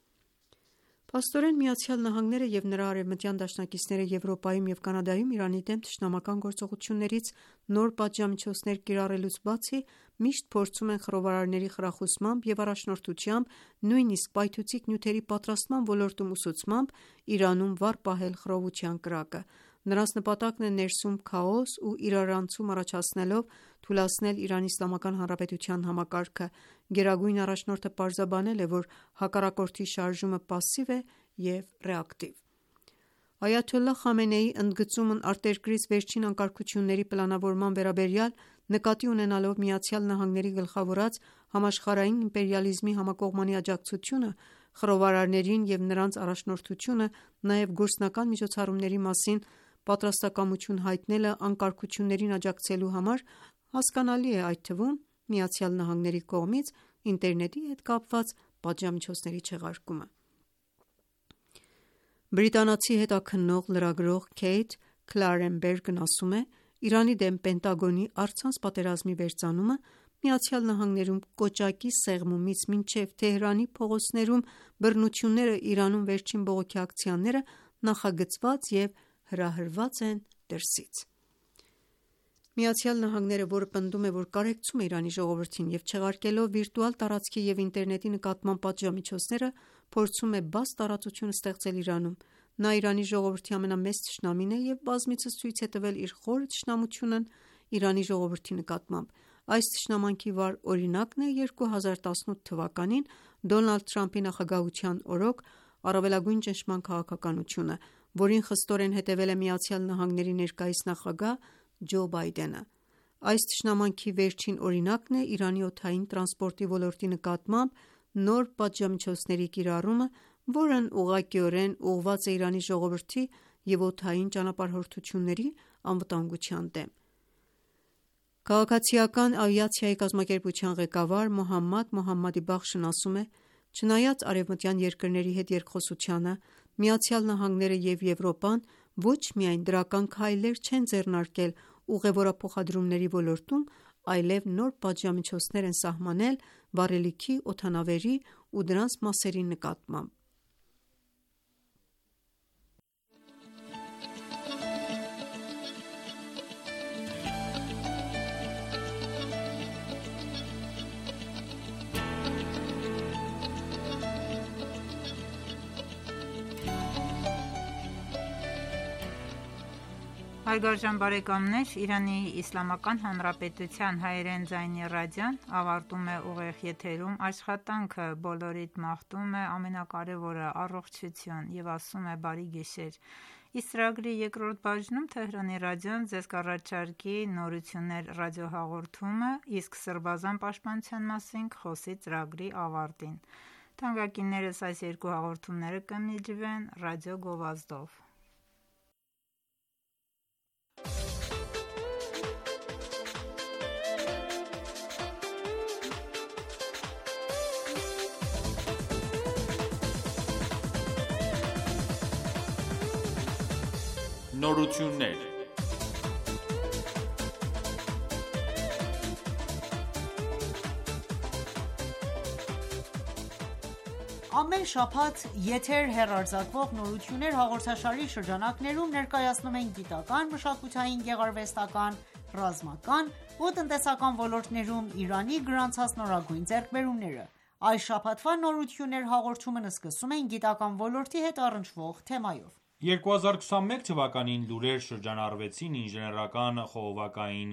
Փաստորեն, ԱՄՆ-ը և նրա արևմտյան դաշնակիցները Եվրոպայում և Կանադայում Իրանի դեմ թշնամական գործողություններից նոր պատժամիջոցներ կիրառելուց բացի, միշտ փորձում են խռովարարների խրախուսմամբ և առաջնորդությամբ, նույնիսկ պայթուցիկ նյութերի պատրաստման ոլորտում ուսուցմամբ, Իրանում վառ պահել խռովության կրակը։ Նրանց նպատակն է ներսում քաոս ու իրարանցում առաջացնելով թուլացնել ԻԻՀ համակարգը։ Գերագույն առաջնորդը պարզաբանել է, որ հակառակորդի շարժումը պասիվ է և ռեակտիվ։ Այաթոլլահ Խամենեիի ընդգծումն արտերկրից վերջին անկարգությունների պլանավորման վերաբերյալ, նկատի ունենալով ԱՄՆ-ի գլխավորած համաշխարհային իմպերիալիզմի համակողմանի աջակցությունը, խռովարարներին և նրանց առաջնորդությունը, նաև գործնական միջոցառումների մասին պատրաստակամություն հայտնելը անկարգություններին աջակցելու համար, հասկանալի է այդ թվում ԱՄՆ-ի կողմից ինտերնետի հետ կապված պատժամիջոցների չեղարկումը։ Բրիտանացի հետաքննող լրագրող Քեյթ Քլարենբերգն ասում է. «Իրանի դեմ Պենտագոնի առցանց պատերազմի վերծանումը ԱՄՆ-ում կոճակի սեղմումից մինչև Թեհրանի փողոցներում բռնությունները Իրանում վերջին բողոքի ակցիաները նախագծված և հրահրված են դրսից»։ ԱՄՆ-ը, որը պնդում է, որ կարեկցում է Իրանի ժողովրդին և չեղարկելով վիրտուալ տարածքի և ինտերնետի նկատմամբ պատժամիջոցները, փորձում է բաց տարածություն ստեղծել Իրանում։ Նա Իրանի ժողովրդի ամենամեծ թշնամին է և բազմիցս ցույց է տվել իր խորը թշնամությունն Իրանի ժողովրդի նկատմամբ։ Այս թշնամանքի վառ օրինակն է 2018 թվականին Դոնալդ Թրամփի նախագահության օրոք «Առավելագույն ճնշման քաղաքականությունը», որին խստորեն հետևել է ԱՄՆ ներկայիս նախագահ Ջո Բայդենը։ Այս թշնամանքի վերջին օրինակն է Իրանի օդային տրանսպորտի ոլորտի նկատմամբ նոր պատժամիջոցների կիրառումը, որն ուղղակիորեն ուղղված է Իրանի ժողովրդի և օդային ճանապարհորդությունների անվտանգության դեմ։ Քաղաքացիական ավիացիայի կազմակերպության ղեկավար Մոհամմադի Բախշն ասում է. «Չնայած արևմտյան երկրների հետ երկխոսությանը, ԱՄՆ-ն և Եվրոպան ոչ միայն դրական քայլեր չեն ձեռնարկել ուղևորափոխադրումների ոլորտում, այլև նոր պատժամիջոցներ են սահմանել վառելիքի, օդանավերի ու դրանց մասերի նկատմամբ»։ Հարգարժան բարեկամներ, Իրանի Իսլամական Հանրապետության հայերեն ձայնի ռադիոն ավարտում է ուղիղ եթերում աշխատանքը, բոլորիդ մաղթում է ամենակարևորը՝ առողջություն և ասում է բարի գիշեր։ Իսկ ծրագրի երկրորդ բաժնում Թեհրանի ռադիոն ձեզ կառաջարկի նորություններ ռադիոհաղորդումը, իսկ Սրբազան պաշտպանության մասին կխոսի ծրագրի ավարտին։ Թանկագիններս, այս երկու հաղորդումները կմիջվեն ռադիո գովազդով։ Նորություններ Ամեն շաբաթ եթեր հեռարձակվող «Նորություններ» հաղորդաշարի շրջանակներում ներկայացնում ենք գիտական, մշակութային, գեղարվեստական, ռազմական ու տնտեսական ոլորտներում Իրանի գրանցած նորագույն ձեռքբերումները։ Այս շաբաթվա «Նորություններ» հաղորդումն սկսում ենք գիտական ոլորտի հետ առնչվող թեմայով։ 2021 թվականին լուրեր շրջանառվեցին ինժեներական խողովակային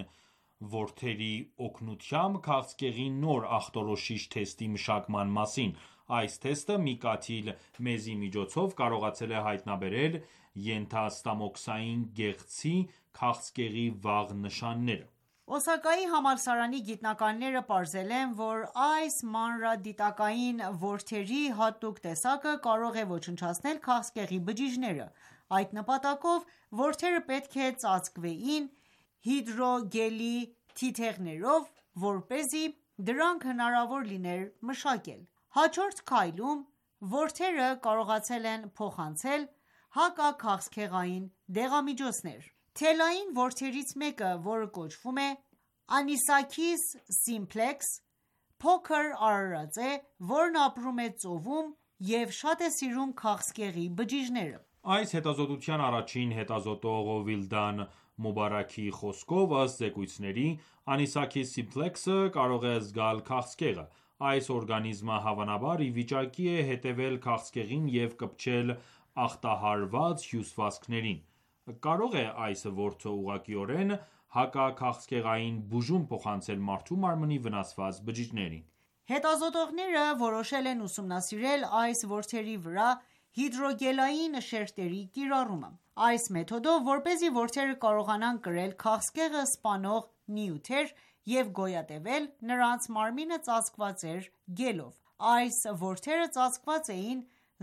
որդերի օգնությամբ քաղցկեղի նոր ախտորոշիչ թեստի մշակման մասին։ Այս թեստը մի կաթիլ մեզի միջոցով կարողացել է հայտնաբերել ենթաստամոքսային գեղձի քաղցկեղի վաղ նշանները։ Օսակայի համալսարանի գիտնականները պարզել են, որ այս մանրադիտակային որդերի հատուկ տեսակը կարող է ոչնչացնել քաղցկեղի բջիջները։ Այդ նպատակով որդերը պետք է ծածկվեին հիդրոգելի թիթեղներով, որպեսզի դրանք հնարավոր լիներ մշակել։ Հաջորդ քայլում որդերը կարողացել են փոխանցել հակաքաղցկեղային դեղամիջոցներ։ Թելային որդերից մեկը, որը կոչվում է Anisakis simplex, փոքր արարած է, որն ապրում է ծովում և շատ է սիրում քաղցկեղի բջիջները։ Այս հետազոտության առաջին հետազոտող Վիլդան Մուբարաքի խոսքով, ըստ զեկույցների, Anisakis simplex-ը կարող է զգալ քաղցկեղը։ Այս օրգանիզմը հավանաբար ի վիճակի է հետևել քաղցկեղին և կպչել ախտահարված հյուսվածքներին։ Կարո՞ղ է այս որդը ուղղակիորեն հակաքաղցկեղային բուժում փոխանցել մարդու մարմնի վնասված բջիջներին։ Հետազոտողները որոշել են ուսումնասիրել այս որդերի վրա հիդրոգելային շերտերի կիրառումը։ Այս մեթոդով, որպեսզի որդերը կարողանան կրել քաղցկեղը սպանող նյութեր և գոյատևել, նրանց մարմինը ծածկված էր գելով։ Այս որդերը ծածկված էին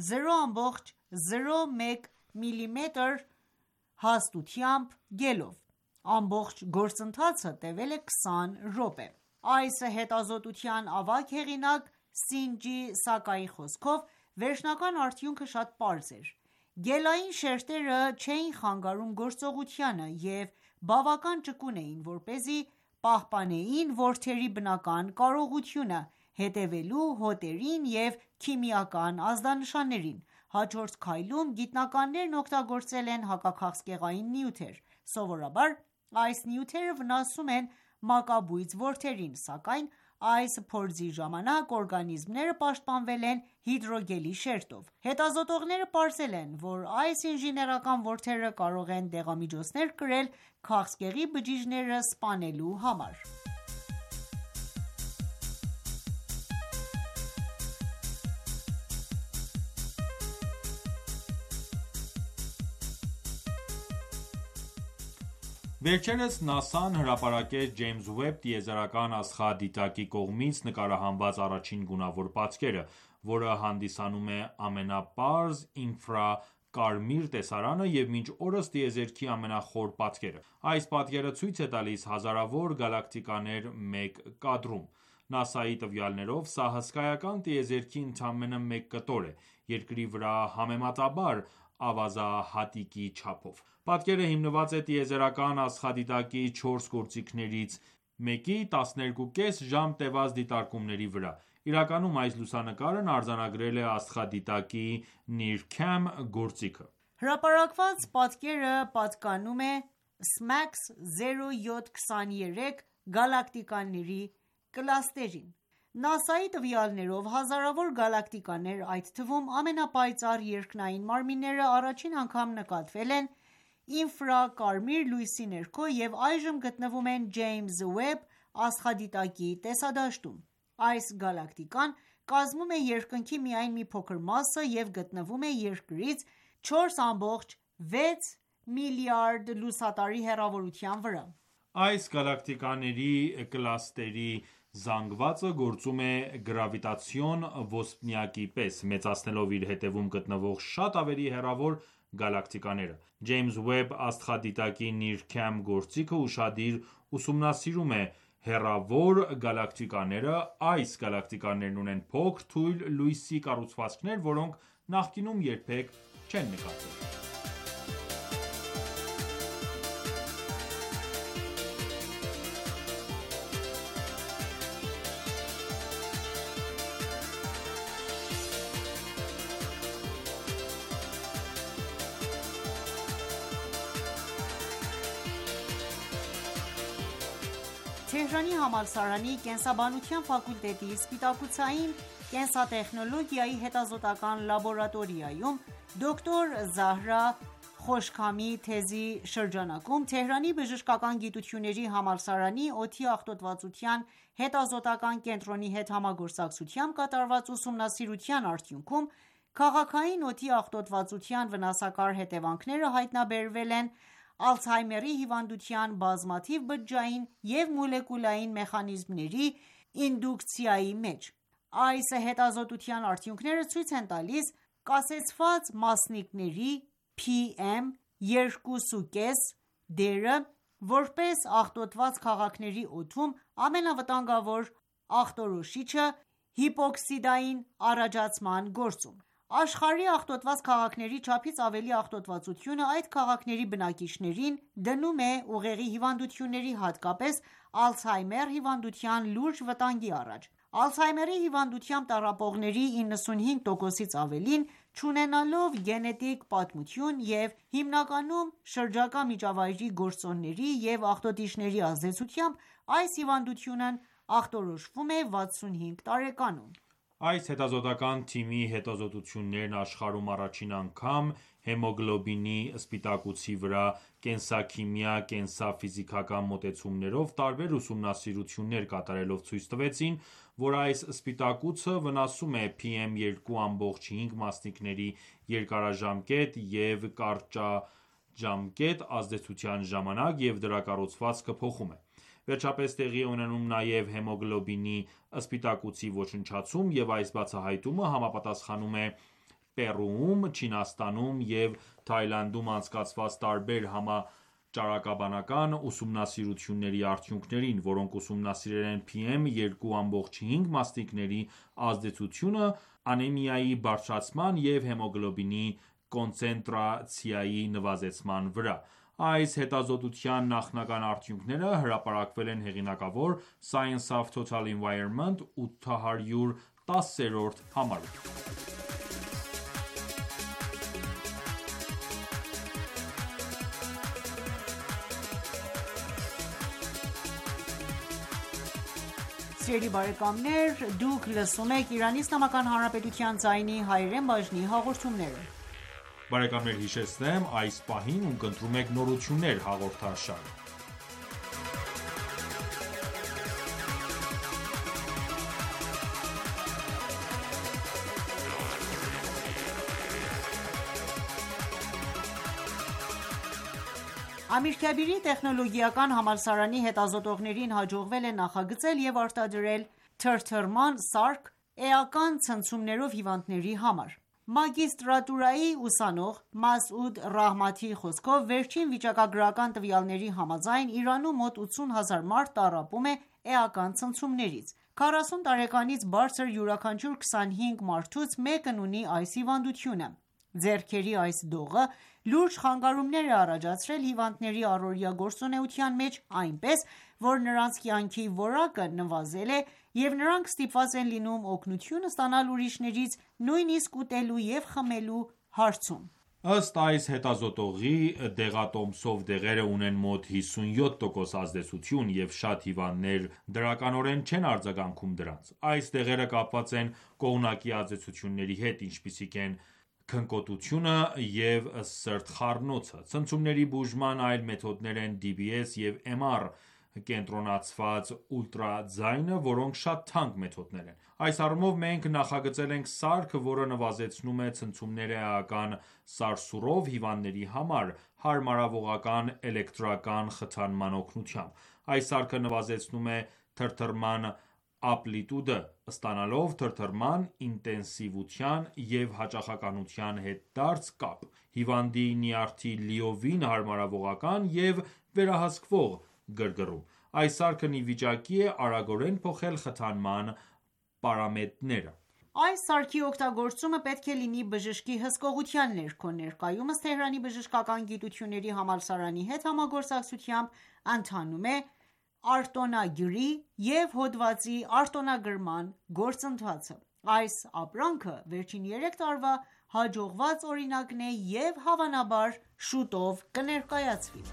0,01 մմ հաստությամբ գելով։ Ամբողջ գործընթացը տևել է 20 րոպե։ Այս հետազոտության ավագ հեղինակ Սինջի Սակայի խոսքով, վերջնական արդյունքը շատ պարզ էր։ Գելային շերտերը չէին խանգարում գործողությանը և բավական ճկուն էին, որպեսզի պահպանեին որդերի բնական կարողությունը հետևելու հոտերին և քիմիական ազդանշաններին: Հաջորդ քայլում գիտնականներն օգտագործել են հակաքաղցկեղային նյութեր: Սովորաբար այս նյութերը վնասում են մակաբույծ որդերին, սակայն այս փորձի ժամանակ օրգանիզմները պաշտպանվել են հիդրոգելի շերտով: Հետազոտողները պարզել են, որ այս ինժեներական որդերը կարող են դեղամիջոցներ կրել քաղցկեղի բջիջները սպանելու համար: Վերջերս ՆԱՍԱ-ն հրապարակեց Ջեյմս Ուեբ տիեզերական աստղադիտակի կողմից նկարահանված առաջին գունավոր պատկերը, որը հանդիսանում է ամենապարզ ինֆրակարմիր տեսարանը և մինչ օրս տիեզերքի ամենախոր պատկերը: Այս պատկերը ցույց է տալիս հազարավոր գալակտիկաներ մեկ կադրում: ՆԱՍԱ-ի տվյալներով, սա հսկայական տիեզերքի ընդամենը մեկ կտոր է՝ Երկրի վրա համեմատաբար ավազահատիկի չափով: Պատկերը հիմնված է տիեզերական աստղադիտակի 4 գործիքներից մեկի 12,5 ժամ տևած դիտարկումների վրա: Իրականում այս լուսանկարն արձանագրել է աստղադիտակի NIRCam գործիքը: Հրապարակված պատկերը պատկանում է SMACS 0723 գալակտիկաների կլաստերին: ՆԱՍԱ-ի տվյալներով, հազարավոր գալակտիկաներ, այդ թվում ամենապայծառ երկնային մարմինները, առաջին անգամ նկատվել են ինֆրակարմիր լույսի ներքո և այժմ գտնվում են Ջեյմս Ուեբ աստղադիտակի տեսադաշտում: Այս գալակտիկան կազմում է Երկնքի միայն մի փոքր մասը և գտնվում է Երկրից 4,6 միլիարդ լուսատարի հեռավորության վրա: Այս գալակտիկաների կլաստերի զանգվածը գործում է գրավիտացիոն ոսպնյակի պես, մեծացնելով իր հետևում գտնվող շատ ավելի հեռավոր գալակտիկաները: Ջեյմս Ուեբ աստղադիտակի NIRCam գործիքը ուշադիր ուսումնասիրում է հեռավոր գալակտիկաները: Այս գալակտիկաներն ունեն փոքր, թույլ լույսի կառուցվածքներ, որոնք նախկինում երբեք չեն նկատվել: Թեհրանի համալսարանի կենսաբանության ֆակուլտետի սպիտակուցային կենսատեխնոլոգիայի հետազոտական լաբորատորիայում դոկտոր Զահրա Խոշքամի թեզի շրջանակում Թեհրանի բժշկական գիտությունների համալսարանի օդի աղտոտվածության հետազոտական կենտրոնի հետ համագործակցությամբ կատարված ուսումնասիրության արդյունքում քաղաքային օդի աղտոտվածության վնասակար հետևանքները հայտնաբերվել են Ալցհեյմերի հիվանդության բազմաթիվ բջջային և մոլեկուլային մեխանիզմների ինդուկցիայի մեջ: Այս հետազոտության արդյունքները ցույց են տալիս կասեցված մասնիկների PM2.5 դերը որպես աղտոտված քաղաքների օդում ամենավտանգավոր աղտոտիչը հիպոքսիայի առաջացման գործում: Աշխարհի աղտոտված քաղաքների չափից ավելի աղտոտվածությունը այդ քաղաքների բնակիչներին դնում է ուղեղի հիվանդությունների, հատկապես Ալցհեյմեր հիվանդության լուրջ վտանգի առաջ: Ալցհեյմերի հիվանդությամբ տառապողների 95%-ից ավելին, չունենալով գենետիկ պատմություն և հիմնականում շրջակա միջավայրի գործոնների և աղտոտիչների ազդեցությամբ, այս հիվանդությունն ախտորոշվում է 65 տարեկանում: Այս հետազոտական թիմի հետազոտություններն աշխարհում առաջին անգամ հեմոգլոբինի սպիտակուցի վրա կենսաքիմիա-կենսաֆիզիկական մոտեցումներով տարբեր ուսումնասիրություններ կատարելով ցույց տվեցին, որ այս սպիտակուցը վնասում է PM2.5 մասնիկների երկարաժամկետ և կարճաժամկետ ազդեցության ժամանակ և դրա կառուցվածքը փոխում է: Վերջապես տեղի է ունենում նաև հեմոգլոբինի սպիտակուցի ոչնչացում և այս բացահայտումը համապատասխանում է Պերուում, Չինաստանում և Թայլանդում անցկացված տարբեր համաճարակաբանական ուսումնասիրությունների արդյունքներին, որոնք ուսումնասիրել են PM2.5 մասնիկների ազդեցությունը անեմիայի բարձրացման և հեմոգլոբինի կոնցենտրացիայի նվազեցման վրա։ Այս հետազոտության նախնական արդյունքները հրապարակվել են հեղինակավոր Science of Total Environment 810-րդ համարում։ Սիրելի բարեկամներ, դուք լսում եք Իրանի Իսլամական Հանրապետության ձայնի հայերեն բաժնի հաղորդումները։ Բարեկամներ, հիշեցնեմ, այս պահին ունկնդրում եք «Նորություններ» հաղորդաշարը։ Ամիր Քաբիրի տեխնոլոգիական համալսարանի հետազոտողներին հաջողվել է նախագծել և արտադրել թրթռման սարք էական ցնցումներով հիվանդների համար։ Մագիստրատուրայի ուսանող Մասուդ Ռահմաթիի խոսքով, վերջին վիճակագրական տվյալների համաձայն, Իրանում մոտ 80,000 մարդ տառապում է էական ցնցումներից։ 40 տարեկանից բարձր յուրաքանչյուր 25 մարդուց մեկն ունի այս հիվանդությունը։ Ձեռքերի այս դողը լուրջ խանգարումներ է առաջացրել հիվանդների առօրյա գործունեության մեջ, այնպես, որ նրանց կյանքի որակը նվազել է, և նրանք ստիպված են լինում օգնություն ստանալ ուրիշներից, նույնիսկ ուտելու և խմելու հարցում։ Ըստ այս հետազոտողի, դեղատոմսով դեղերը ունեն մոտ 57% ազդեցություն, և շատ հիվանդներ դրականորեն չեն արձագանքում դրանց։ Այս դեղերը կապված են կողմնակի ազդեցությունների հետ, ինչպիսիք են քնկոտությունը և սրտխառնոցը։ Ցնցումների բուժման այլ մեթոդներ են DBS և MR կենտրոնացված ուլտրաձայնը, որոնք շատ թանկ մեթոդներ են։ Այս առումով մենք նախագծել ենք սարք, որը նվազեցնում է ցնցումները էական սարսուռով հիվանդների համար՝ հարմարավողական էլեկտրական խթանման օգնությամբ։ Այս սարքը նվազեցնում է թրթռման ամպլիտուդը, ստանալով թրթռման ինտենսիվության և հաճախականության հետադարձ կապ։ Հիվանդի նյարդի լիովին հարմարավողական և վերահսկվող գրգռում։ Այս սարքն ի վիճակի է արագորեն փոխել խթանման պարամետրերը։ Այս սարքի օգտագործումը պետք է լինի բժշկի հսկողության ներքո։ Ներկայումս Թեհրանի բժշկական գիտությունների համալսարանի հետ համագործակցությամբ ընթանում է արտոնագրի և հոդվածի արտոնագրման գործընթացը։ Այս ապրանքը վերջին 3 տարվա հաջողված օրինակն է և հավանաբար շուտով կներկայացվի։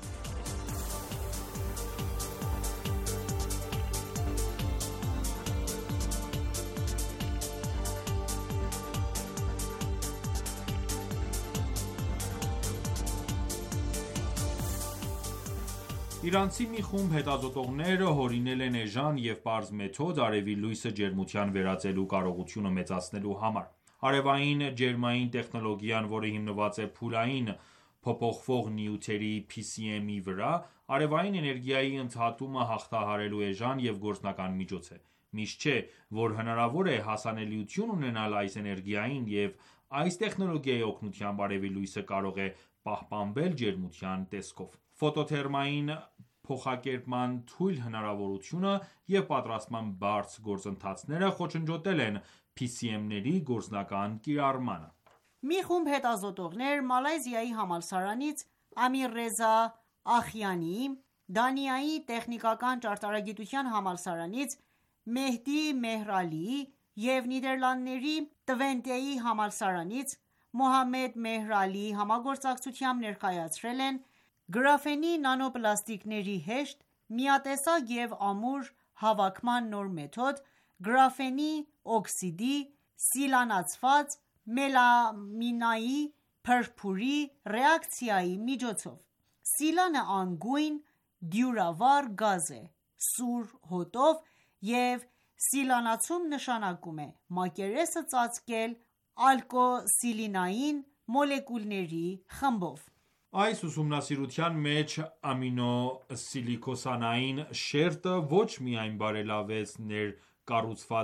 Իրանցի մի խումբ հետազոտողներ հորինել են էժան և պարզ մեթոդ՝ արևի լույսը ջերմության վերածելու կարողությունը մեծացնելու համար։ Արևային ջերմային տեխնոլոգիան, որը հիմնված է փուլային փոփոխվող նյութերի (PCM) վրա, արևային էներգիայի ընդհատումը հաղթահարելու էժան և գործնական միջոց է։ Միշտ չէ, որ հնարավոր է հասանելիություն ունենալ այս էներգիային, և այս տեխնոլոգիայի օգնությամբ արևի լույսը կարող է պահպանվել ջերմության տեսքով։ Ֆոտոթերմային փոխակերպման թույլ հնարավորությունը և պատրաստման բարդ գործընթացները խոչընդոտել են PCM-ների գործնական կիրառմանը։ Մի խումբ հետազոտողներ Մալայզիայի համալսարանից, Ամիրռեզա Ախիանիի, Դանիայի տեխնիկական ճարտարագիտության համալսարանից Մեհդի Մեհրալիի և Նիդերլանդների Տվենտեի համալսարանից Մոհամմեդ Մեհրալիի համագործակցությամբ ներկայացրել են գրաֆենի նանոպլաստիկների հեշտ, միատեսակ և ամուր հավաքման նոր մեթոդ՝ գրաֆենի օքսիդի սիլանացված մելամինային փրփուրի ռեակցիայի միջոցով։ Սիլանը անգույն, դյուրավառ գազ է սուր հոտով, և սիլանացում նշանակում է մակերեսը ծածկել ալկօքսիլանային մոլեկուլների խմբով։ Այս ուսումնասիրության մեջ ամինոսիլոքսանային շերտը ոչ միայն բարելավեց ներկառուցված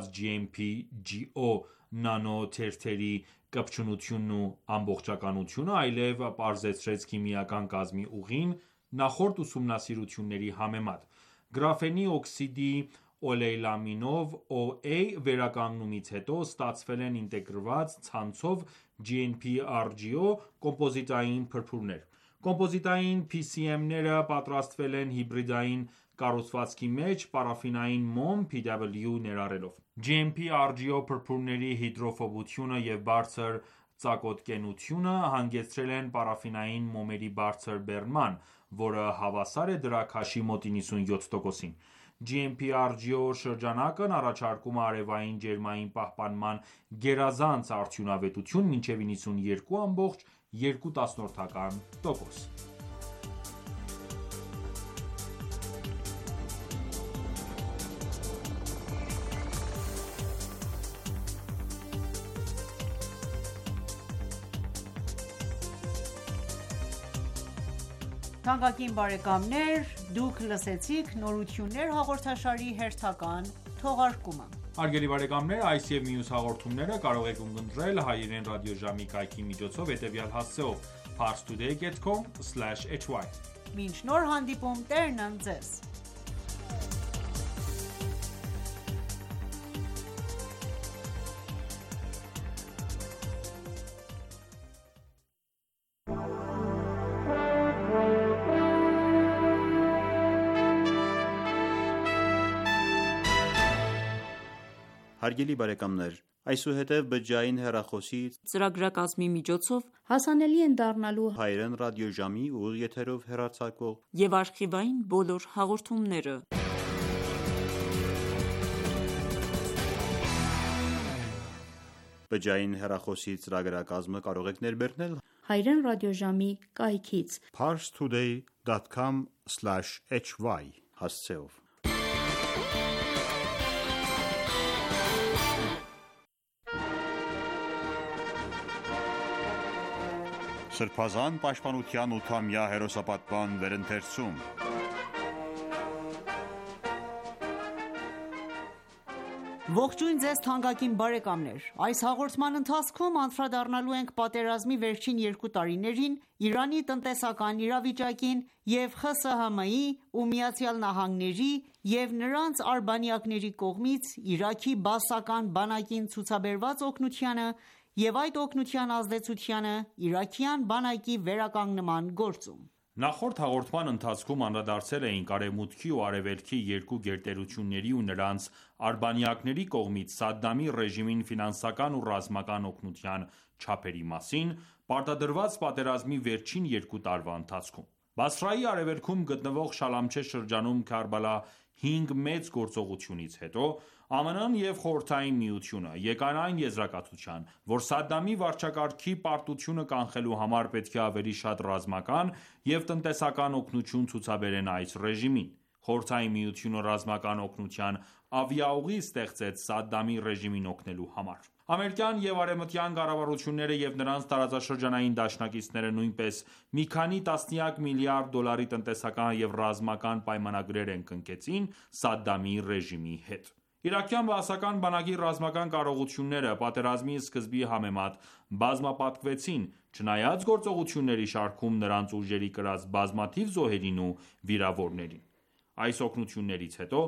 GMP/GO նանոթերթերի կպչունությունն ու ամբողջականությունը, այլև պարզեցրեց քիմիական կազմի ուղին նախորդ ուսումնասիրությունների համեմատ։ Գրաֆենի օքսիդի օլեյլամինով OA վերականգնումից հետո ստացվել են ինտեգրված ցանցով GNP-RGO կոմպոզիտային փրփուրներ։ Կոմպոզիտային PCM-ները պատրաստվել են հիբրիդային կառուցվածքի մեջ պարաֆինային մոմ PW ներառելով։ GNP-RGO փրփուրների հիդրոֆոբությունը և բարձր ծակոտկենությունը հանգեցրել են պարաֆինային մոմերի բարձր բեռնման, որը հավասար է դրա քաշի մոտ 97%-ին։ GNP-RGO շրջանակն առաջարկում է արևային ջերմային պահպանման գերազանց արդյունավետություն մինչև 92.2%։ Թանկագին բարեկամներ, դուք լսեցիք «Նորություններ» հաղորդաշարի հերթական թողարկումը։ Հարգելի բարեկամներ, այս և մյուս հաղորդումները կարող եք ունկնդրել հայերեն ռադիոժամի կայքի միջոցով հետևյալ հասցեով՝ parstoday.com/hy: Մինչ նոր հանդիպում, Տերն ընդ Ձեզ։ Հարգելի բարեկամներ, այսուհետև բջջային հեռախոսի ծրագրակազմի միջոցով հասանելի են դառնալու հայերեն ռադիոժամի ուղիղ եթերով հեռարձակվող և արխիվային բոլոր հաղորդումները։ բջջային հեռախոսի ծրագրակազմը կարող եք ներբեռնել հայերեն ռադիոժամի կայքից parstoday.com/hy հասցեով։ Սրբազան պաշտպանության 8-ամյա հերոսապատման վերընթերցում Ողջույն ձեզ թանկագին բարեկամներ: Այս հաղորդման ընթացքում անդրադառնալու ենք պատերազմի վերջին 2 տարիներին Իրանի տնտեսական իրավիճակին և ԽՍՀՄ-ի ու ԱՄՆ-ի և նրանց արբանյակների կողմից Իրաքի բաասական բանակին ցուցաբերված օգնությանը և այդ օգնության ազդեցությանը իրաքյան բանակի վերականգնման գործում։ Նախորդ հաղորդման ընթացքում անդրադարձել էինք Արևմուտքի ու Արևելքի երկու գերտերությունների ու նրանց արբանյակների կողմից Սադդամի ռեժիմին ֆինանսական ու ռազմական օգնության չափերի մասին պարտադրված պատերազմի վերջին 2 տարվա ընթացքում։ Բասրայի արևելքում գտնվող Շալամչե շրջանում Քարբալա 5 մեծ գործողությունից հետո ԱՄՆ-ն և Խորհրդային Միությունը եկան այն եզրակացության, որ Սադդամի վարչակարգի պարտությունը կանխելու համար պետք է ավելի շատ ռազմական և տնտեսական օգնություն ցուցաբերեն այս ռեժիմին։ Խորհրդային Միությունը ռազմական օգնության ավիաուղի ստեղծեց Սադդամի ռեժիմին օգնելու համար։ Ամերիկյան և արևմտյան կառավարությունները և նրանց տարածաշրջանային դաշնակիցները նույնպես մի քանի տասնյակ միլիարդ դոլարի տնտեսական և ռազմական պայմանագրեր են կնքեցին Սադդամի ռեժիմի հետ։ Իրաքյան բաասական բանակի ռազմական կարողությունները պատերազմի սկզբի համեմատ բազմապատկվեցին, չնայած գործողությունների շարքում նրանց ուժերի կրած բազմաթիվ զոհերին ու վիրավորներին։ Այս օգնություններից հետո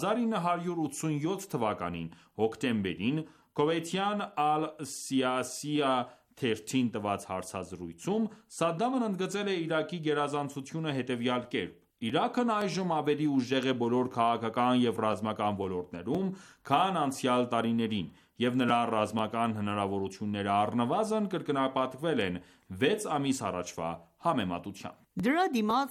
1987 թվականին հոկտեմբերին քուվեյթյան Ալ-Սիյասիա թերթին տված հարցազրույցում Սադդամն ընդգծել է Իրաքի գերազանցությունը հետևյալ կերպ. «Իրաքն այժմ ավելի ուժեղ է բոլոր քաղաքական և ռազմական ոլորտներում, քան անցյալ տարիներին, և նրա ռազմական հնարավորությունները առնվազն կրկնապատկվել են 6 ամիս առաջվա համեմատությամբ»։ Դրա դիմաց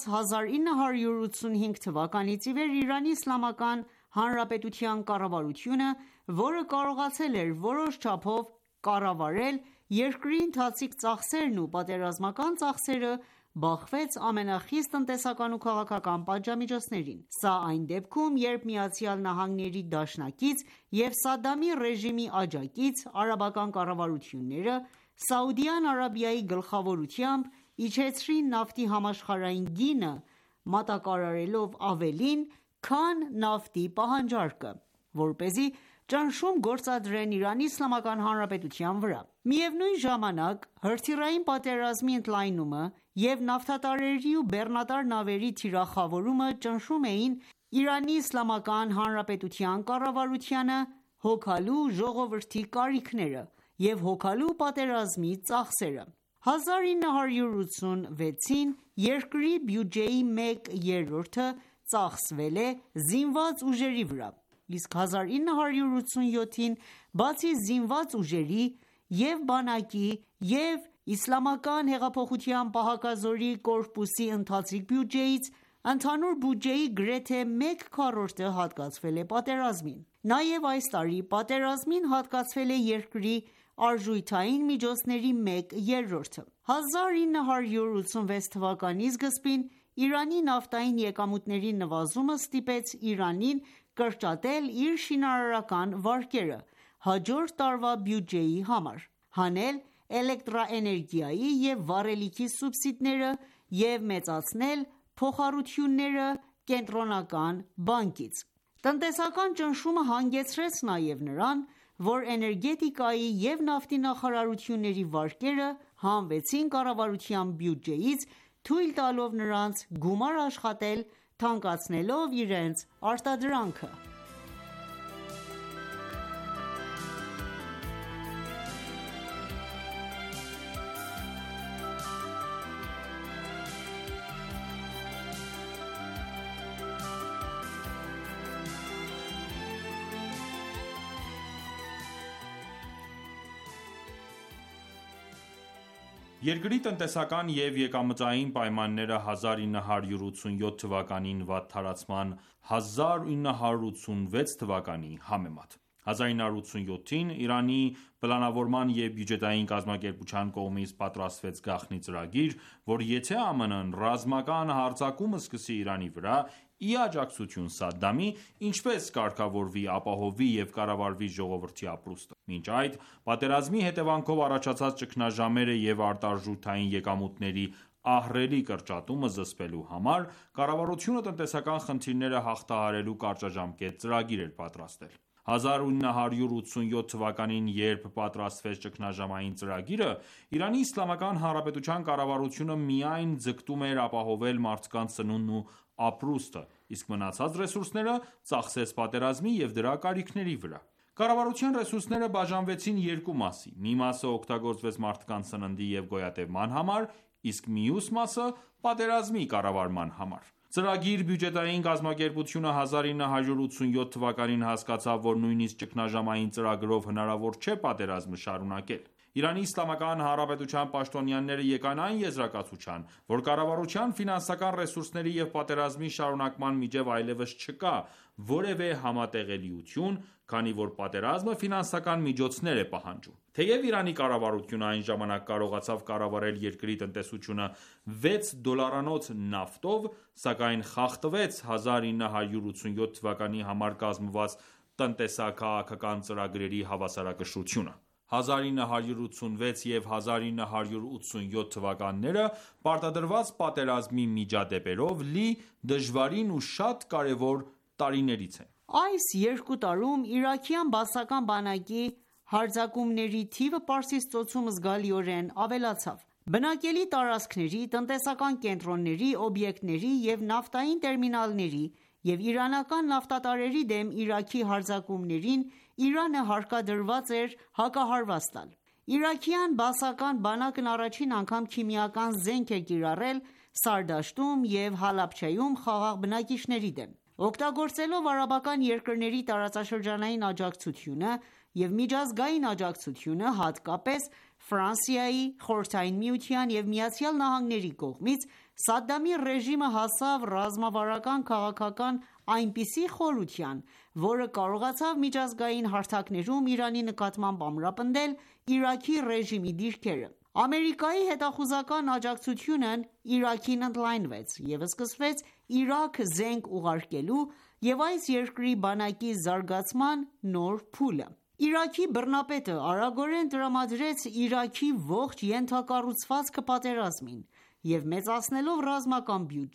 1985 թվականից ի վեր Իրանի Իսլամական Հանրապետության կառավարությունը, որը կարողացել էր որոշ չափով կառավարել երկրի ընթացիկ ծախսերն ու պատերազմական ծախսերը, բախվեց ամենախիստ տնտեսական ու քաղաքական պատժամիջոցներին։ Սա այն դեպքում, երբ ԱՄՆ-ի դաշնակից և Սադդամի ռեժիմի աջակից արաբական կառավարությունները Սաուդյան Արաբիայի գլխավորությամբ իջեցրին նավթի համաշխարհային գինը, մատակարարելով ավելին, քան նավթի պահանջարկը, որպեսզի ճնշում գործադրեն Իրանի Իսլամական Հանրապետության վրա։ Միևնույն ժամանակ, հրթիռային պատերազմի ընդլայնումը և նավթատարների ու բեռնատար նավերի թիրախավորումը ճնշում էին Իրանի Իսլամական Հանրապետության կառավարությանը հոգալու ժողովրդի կարիքները և հոգալու պատերազմի ծախսերը: 1986-ին երկրի բյուջեի մեկ երրորդը ծախսվել է զինված ուժերի վրա, իսկ 1987-ին բացի զինված ուժերի և բանակի և ԻՀՊԿ-ի ընթացիկ բյուջեից, ընդհանուր բյուջեի գրեթե մեկ քառորդը հատկացվել է պատերազմին: Նաև այս տարի պատերազմին հատկացվել է երկրի արժութային միջոցների մեկ երրորդը: 1986 թվականի սկզբին Իրանի նավթային եկամուտների նվազումը ստիպեց Իրանին կրճատել իր շինարարական վարկերը հաջորդ տարվա բյուջեի համար, հանել էլեկտրաէներգիայի և վառելիքի սուբսիդները և մեծացնել փոխառությունները Կենտրոնական բանկից: Տնտեսական ճնշումը հանգեցրեց նաև նրան, որ էներգետիկայի և նավթի նախարարությունների վարկերը հանվեցին կառավարության բյուջեից, թույլ տալով նրանց գումար աշխատել, թանկացնելով իրենց արտադրանքը: Երկրի տնտեսական և եկամտային պայմանները 1987 թվականին վատթարացան 1986 թվականի համեմատ: 1987-ին Իրանի պլանավորման և բյուջետային կազմակերպության կողմից պատրաստվեց գաղտնի ծրագիր, որ եթե ԱՄՆ-ն ռազմական հարձակում սկսի Իրանի վրա, ի աջակցություն Սադդամի, ինչպես կարգավորվի, ապահովվի և կառավարվի ժողովրդի ապրուստը: Մինչ այդ պատերազմի հետևանքով առաջացած ճգնաժամերը և արտարժութային եկամուտների ահռելի կրճատումը զսպելու համար, կառավարությունը տնտեսական խնդիրները հաղթահարելու կարճաժամկետ ծրագիր էր պատրաստել: 1987 թվականին երբ պատրաստվեց ճգնաժամային ծրագիրը, ԻԻՀ կառավարությունը միայն ձգտում էր ապահովել մարդկանց սնունդն ու ապրուստը, իսկ մնացած ռեսուրսները ծախսեց պատերազմի և դրա կարիքների վրա: Կառավարության ռեսուրսները բաժանվեցին երկու մասի: Մի մասը օգտագործվեց մարդկանց սննդի և գոյատևման համար, իսկ մյուս մասը պատերազմի կառավարման համար: Ծրագիր-բյուջետային կազմակերպությունը 1987 թվականին հասկացավ, որ նույնիսկ ճգնաժամային ծրագրով հնարավոր չէ պատերազմը շարունակել: ԻԻՀ պաշտոնյաները եկան այն եզրակացության, որ կառավարության ֆինանսական ռեսուրսների և պատերազմի շարունակման միջև այլևս չկա որևէ համատեղելիություն, քանի որ պատերազմը ֆինանսական միջոցներ է պահանջում: Թեև Իրանի կառավարությունը այն ժամանակ կարողացավ կառավարել երկրի տնտեսությունը $6 նավթով, սակայն խախտվեց 1987 թվականի համար կազմված տնտեսա-քաղաքական ծրագրերի հավասարակշռությունը: 1986 և 1987 թվականները պարտադրված պատերազմի միջադեպերով լի դժվարին ու շատ կարևոր տարիներից են: Այս երկու տարում իրաքյան բաասական բանակի հարձակումների թիվը Պարսից ծոցում զգալիորեն ավելացավ: Բնակելի տարածքների, տնտեսական կենտրոնների, օբյեկտների և նավթային տերմինալների և իրանական նավթատարների դեմ Իրաքի հարձակումներին Իրանը հարկադրված էր հակահարված տալ: Իրաքյան բաասական բանակն առաջին անգամ քիմիական զենք է կիրառել Սարդաշտում և Հալաբջայում խաղաղ բնակիչների դեմ: Օգտագործելով արաբական երկրների տարածաշրջանային աջակցությունը և միջազգային աջակցությունը, հատկապես Ֆրանսիայի, Խորհրդային Միության և ԱՄՆ-ի կողմից, Սադդամի ռեժիմը հասավ ռազմավարական-քաղաքական այնպիսի խորության, որը կարողացավ միջազգային հարթակներում Իրանի նկատմամբ ամրապնդել Իրաքի ռեժիմի դիրքերը: Ամերիկայի հետախուզական աջակցությունն Իրաքին ընդլայնվեց և սկսվեց Իրաք զենք ուղարկելու և այս երկրի բանակի զարգացման նոր փուլը: Իրաքի բռնապետը արագորեն տրամադրեց Իրաքի ողջ ենթակառուցվածքը պատերազմին և մեծացնելով ռազմական բյուջեն,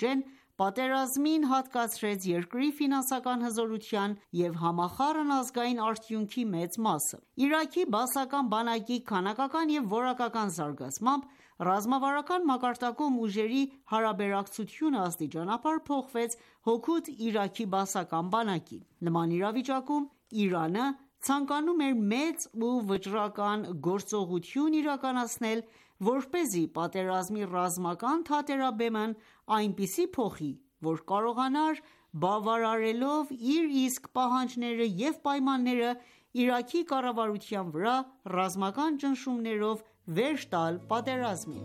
պատերազմին հատկացրեց երկրի ֆինանսական հզորության և համախառն ազգային արդյունքի մեծ մասը։ Իրաքի բաասական բանակի քանակական և որակական զարգացմամբ, ռազմավարական մակարդակում ուժերի հարաբերակցությունը աստիճանաբար փոխվեց հօգուտ Իրաքի բաասական բանակի։ Նման իրավիճակում Իրանը ցանկանում էր մեծ ու վճռական գործողություն իրականացնել, որպեսզի պատերազմի ռազմական թատերաբեմն այնպիսի փոխի, որ կարողանար բավարարելով իր իսկ պահանջները և պայմանները, Իրաքի կառավարության վրա ռազմական ճնշումներով վերջ տալ պատերազմին։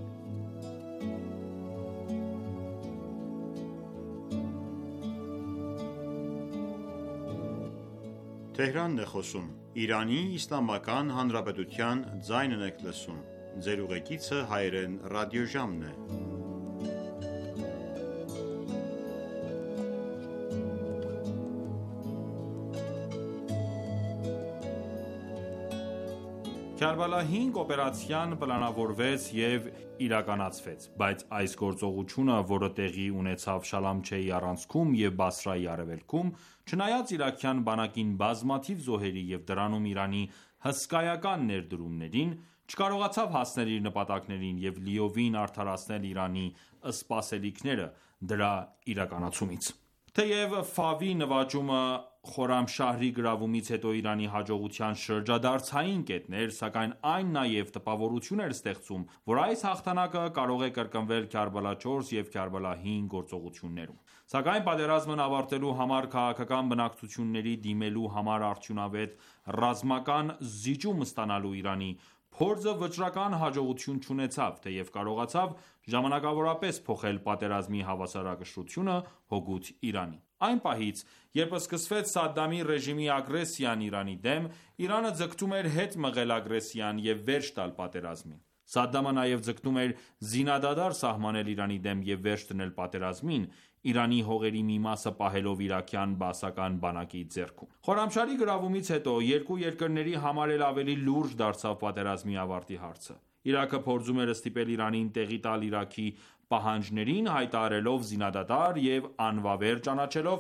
Քարբալա 5 օպերացիան պլանավորվեց և իրականացվեց, բայց այս գործողությունը, որը տեղի ունեցավ Շալամչեի առանցքում և Բասրայի արևելքում, չնայած իրաքյան բանակին բազմաթիվ զոհերի և դրանում Իրանի հսկայական ներդրումներին, չկարողացավ հասնել իր նպատակներին և լիովին արդարացնել Իրանի սպասելիքները դրա իրականացումից։ Թեև Ֆավի նվաճումը Խորամշահրի գրավումից հետո Իրանի հաջողության շրջադարձային կետն էր, սակայն այն նաև տպավորություն էր ստեղծում, որ այս հաղթանակը կարող է կրկնվել Քարբալա 4 և Քարբալա 5 գործողություններում։ Սակայն պատերազմն ավարտելու համար քաղաքական բանակցությունների դիմելու համար արդյունավետ ռազմական զիջում ստանալու Իրանի փորձը վճռական հաջողություն չունեցավ, թեև կարողացավ ժամանակավորապես փոխել պատերազմի հավասարակշռությունը հօգուտ Իրանի։ Այն պահից, երբ սկսվեց Սադամի ռեժիմի ագրեսիան Իրանի դեմ, Իրանը ձգտում էր հետ մղել ագրեսիան և վերջ տալ պատերազմին։ Սադամը նաև ձգտում էր զինադադար սահմանել Իրանի դեմ և վերջ դնել պատերազմին, Իրանի հողերի մի մասը պահելով իրաքյան բաասական բանակի ձեռքում։ Խորամշահրի գրավումից հետո երկու երկրների համար էլ ավելի լուրջ դարձավ պատերազմի ավարտի հարցը։ Իրաքը փորձում էր ստիպել Իրանին տեղի տալ Իրաքի պահանջներին, հայտարարելով զինադադար և անվավեր ճանաչելով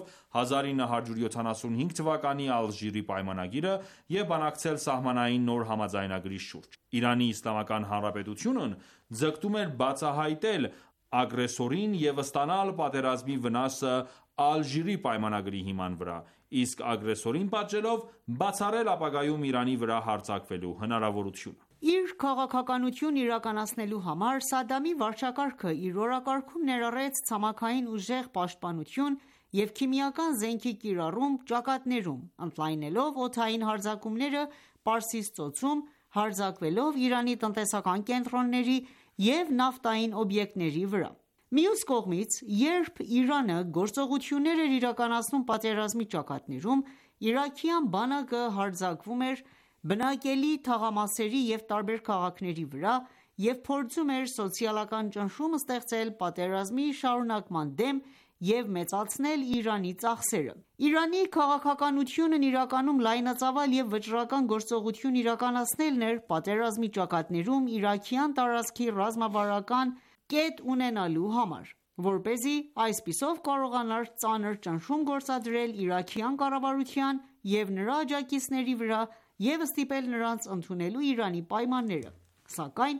1975 թվականի Ալժիրի պայմանագիրը և բանակցել սահմանային նոր համաձայնագրի շուրջ։ Իրանի Իսլամական Հանրապետությունն ձգտում էր բացահայտել ագրեսորին և ստանալ պատերազմի վնասը Ալժիրի պայմանագրի հիման վրա, իսկ ագրեսորին պատժելով բացառել ապագայում Իրանի վրա հարձակվելու հնարավորությունը։ Իր քաղաքականությունն իրականացնելու համար Սադամի վարչակարգը իր օրակարգում ներառեց ցամաքային ուժեղ պաշտպանություն և քիմիական զենքի կիրառում ճակատներում, ընդլայնելով օդային հարձակումները Պարսից ծոցում, հարձակվելով Իրանի տնտեսական կենտրոնների և նավթային օբյեկտների վրա։ Մյուս կողմից, երբ Իրանը գործողություններ էր իրականացնում պատերազմի ճակատներում, իրաքյան բանակը հարձակվում էր բնակելի թաղամասերի և տարբեր քաղաքների վրա և փորձում էր սոցիալական ճնշում ստեղծել պատերազմի շարունակման դեմ և մեծացնել Իրանի ծախսերը։ Իրանի քաղաքականությունն իրականում լայնածավալ և վճռական գործողություն իրականացնելն էր պատերազմի ճակատներում իրաքյան տարածքի ռազմավարական կետ ունենալու համար, որպեսզի այսպիսով կարողանար ծանր ճնշում գործադրել իրաքյան կառավարության և նրա աջակիցների վրա և ստիպել նրանց ընդունելու Իրանի պայմանները։ Սակայն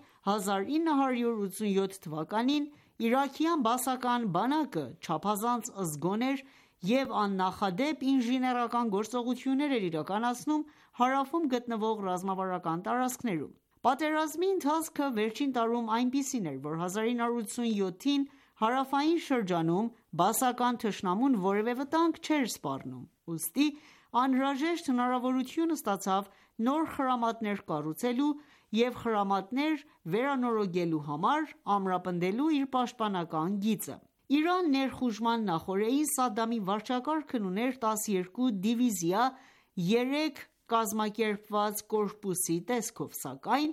1987 թվականին իրաքյան բաասական բանակը չափազանց զգոն էր և աննախադեպ ինժեներական գործողություններ էր իրականացնում հարավում գտնվող ռազմավարական տարածքներում։ Պատերազմի ընթացքը վերջին տարում այնպիսին էր, որ 1987-ին հարավային շրջանում բաասական թշնամուն որևէ վտանգ չէր սպառնում, ուստի անհրաժեշտ հնարավորություն ստացավ նոր խրամատներ կառուցելու և խրամատներ վերանորոգելու համար ամրապնդելու իր պաշտպանական գիծը։ Իրան ներխուժման նախօրեին Սադամի վարչակարգն ուներ 12 դիվիզիա 3 կազմակերպված կորպուսի տեսքով, սակայն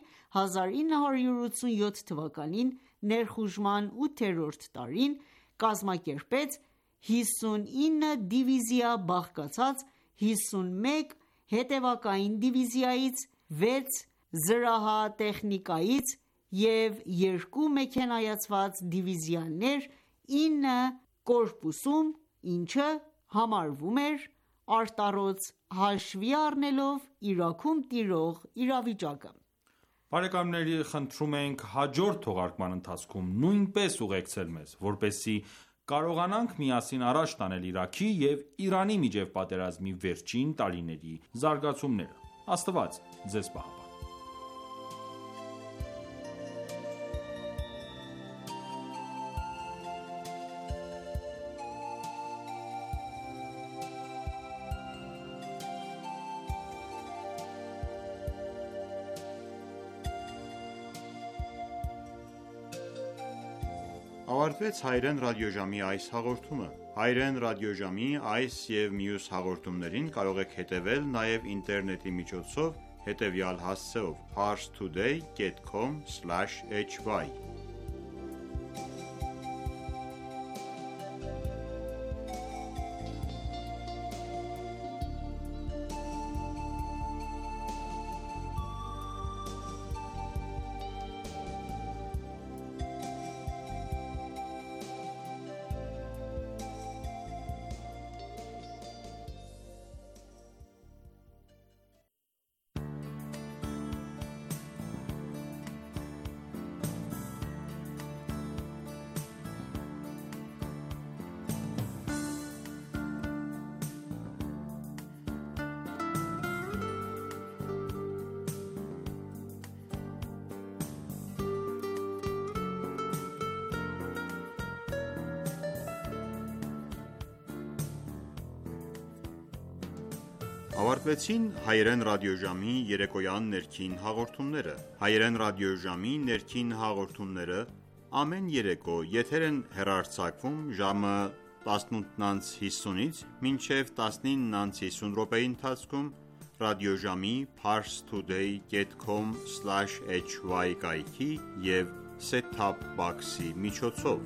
1987 թվականին ներխուժման 8-րդ տարին կազմակերպեց 59 դիվիզիա բաղկացած 51 հետևակային դիվիզիայից, 6 զրահատեխնիկայից և 2 մեքենայացված դիվիզիաներ, 9 կորպուսում, ինչը համարվում էր արտառոց հաշվի առնելով Իրաքում տիրող իրավիճակը: Բարեկամների խնդրում ենք հաջորդ թողարկման ընթացքում նույնպես ուղեկցել մեզ, որպեսզի կարողանանք միասին առաջ տանել Իրաքի և Իրանի միջև պատերազմի վերջին տարիների զարգացումները: Աստված Ձեզ պահապան: Ավարտվեց հայրեն ռադիոժամի այս հաղորդումը: Հայրեն ռադիոժամի այս և մյուս հաղորդումներին կարող եք հետևել նաև ինտերնետի միջոցով հետևյալ հասցեով՝ parstoday.com/hy Ավարտվեցին հայրեն ռադիոժամի երեկոյան ներքին հաղորդումները: Հայրեն ռադիոժամի ներքին հաղորդումները ամեն երեկո եթեր են հեռարձակվում ժամը 18:50-ից մինչև 19:50 րոպեի ընթացքում ռադիոժամի parstoday.com/hy կայքի և set-top box-ի միջոցով: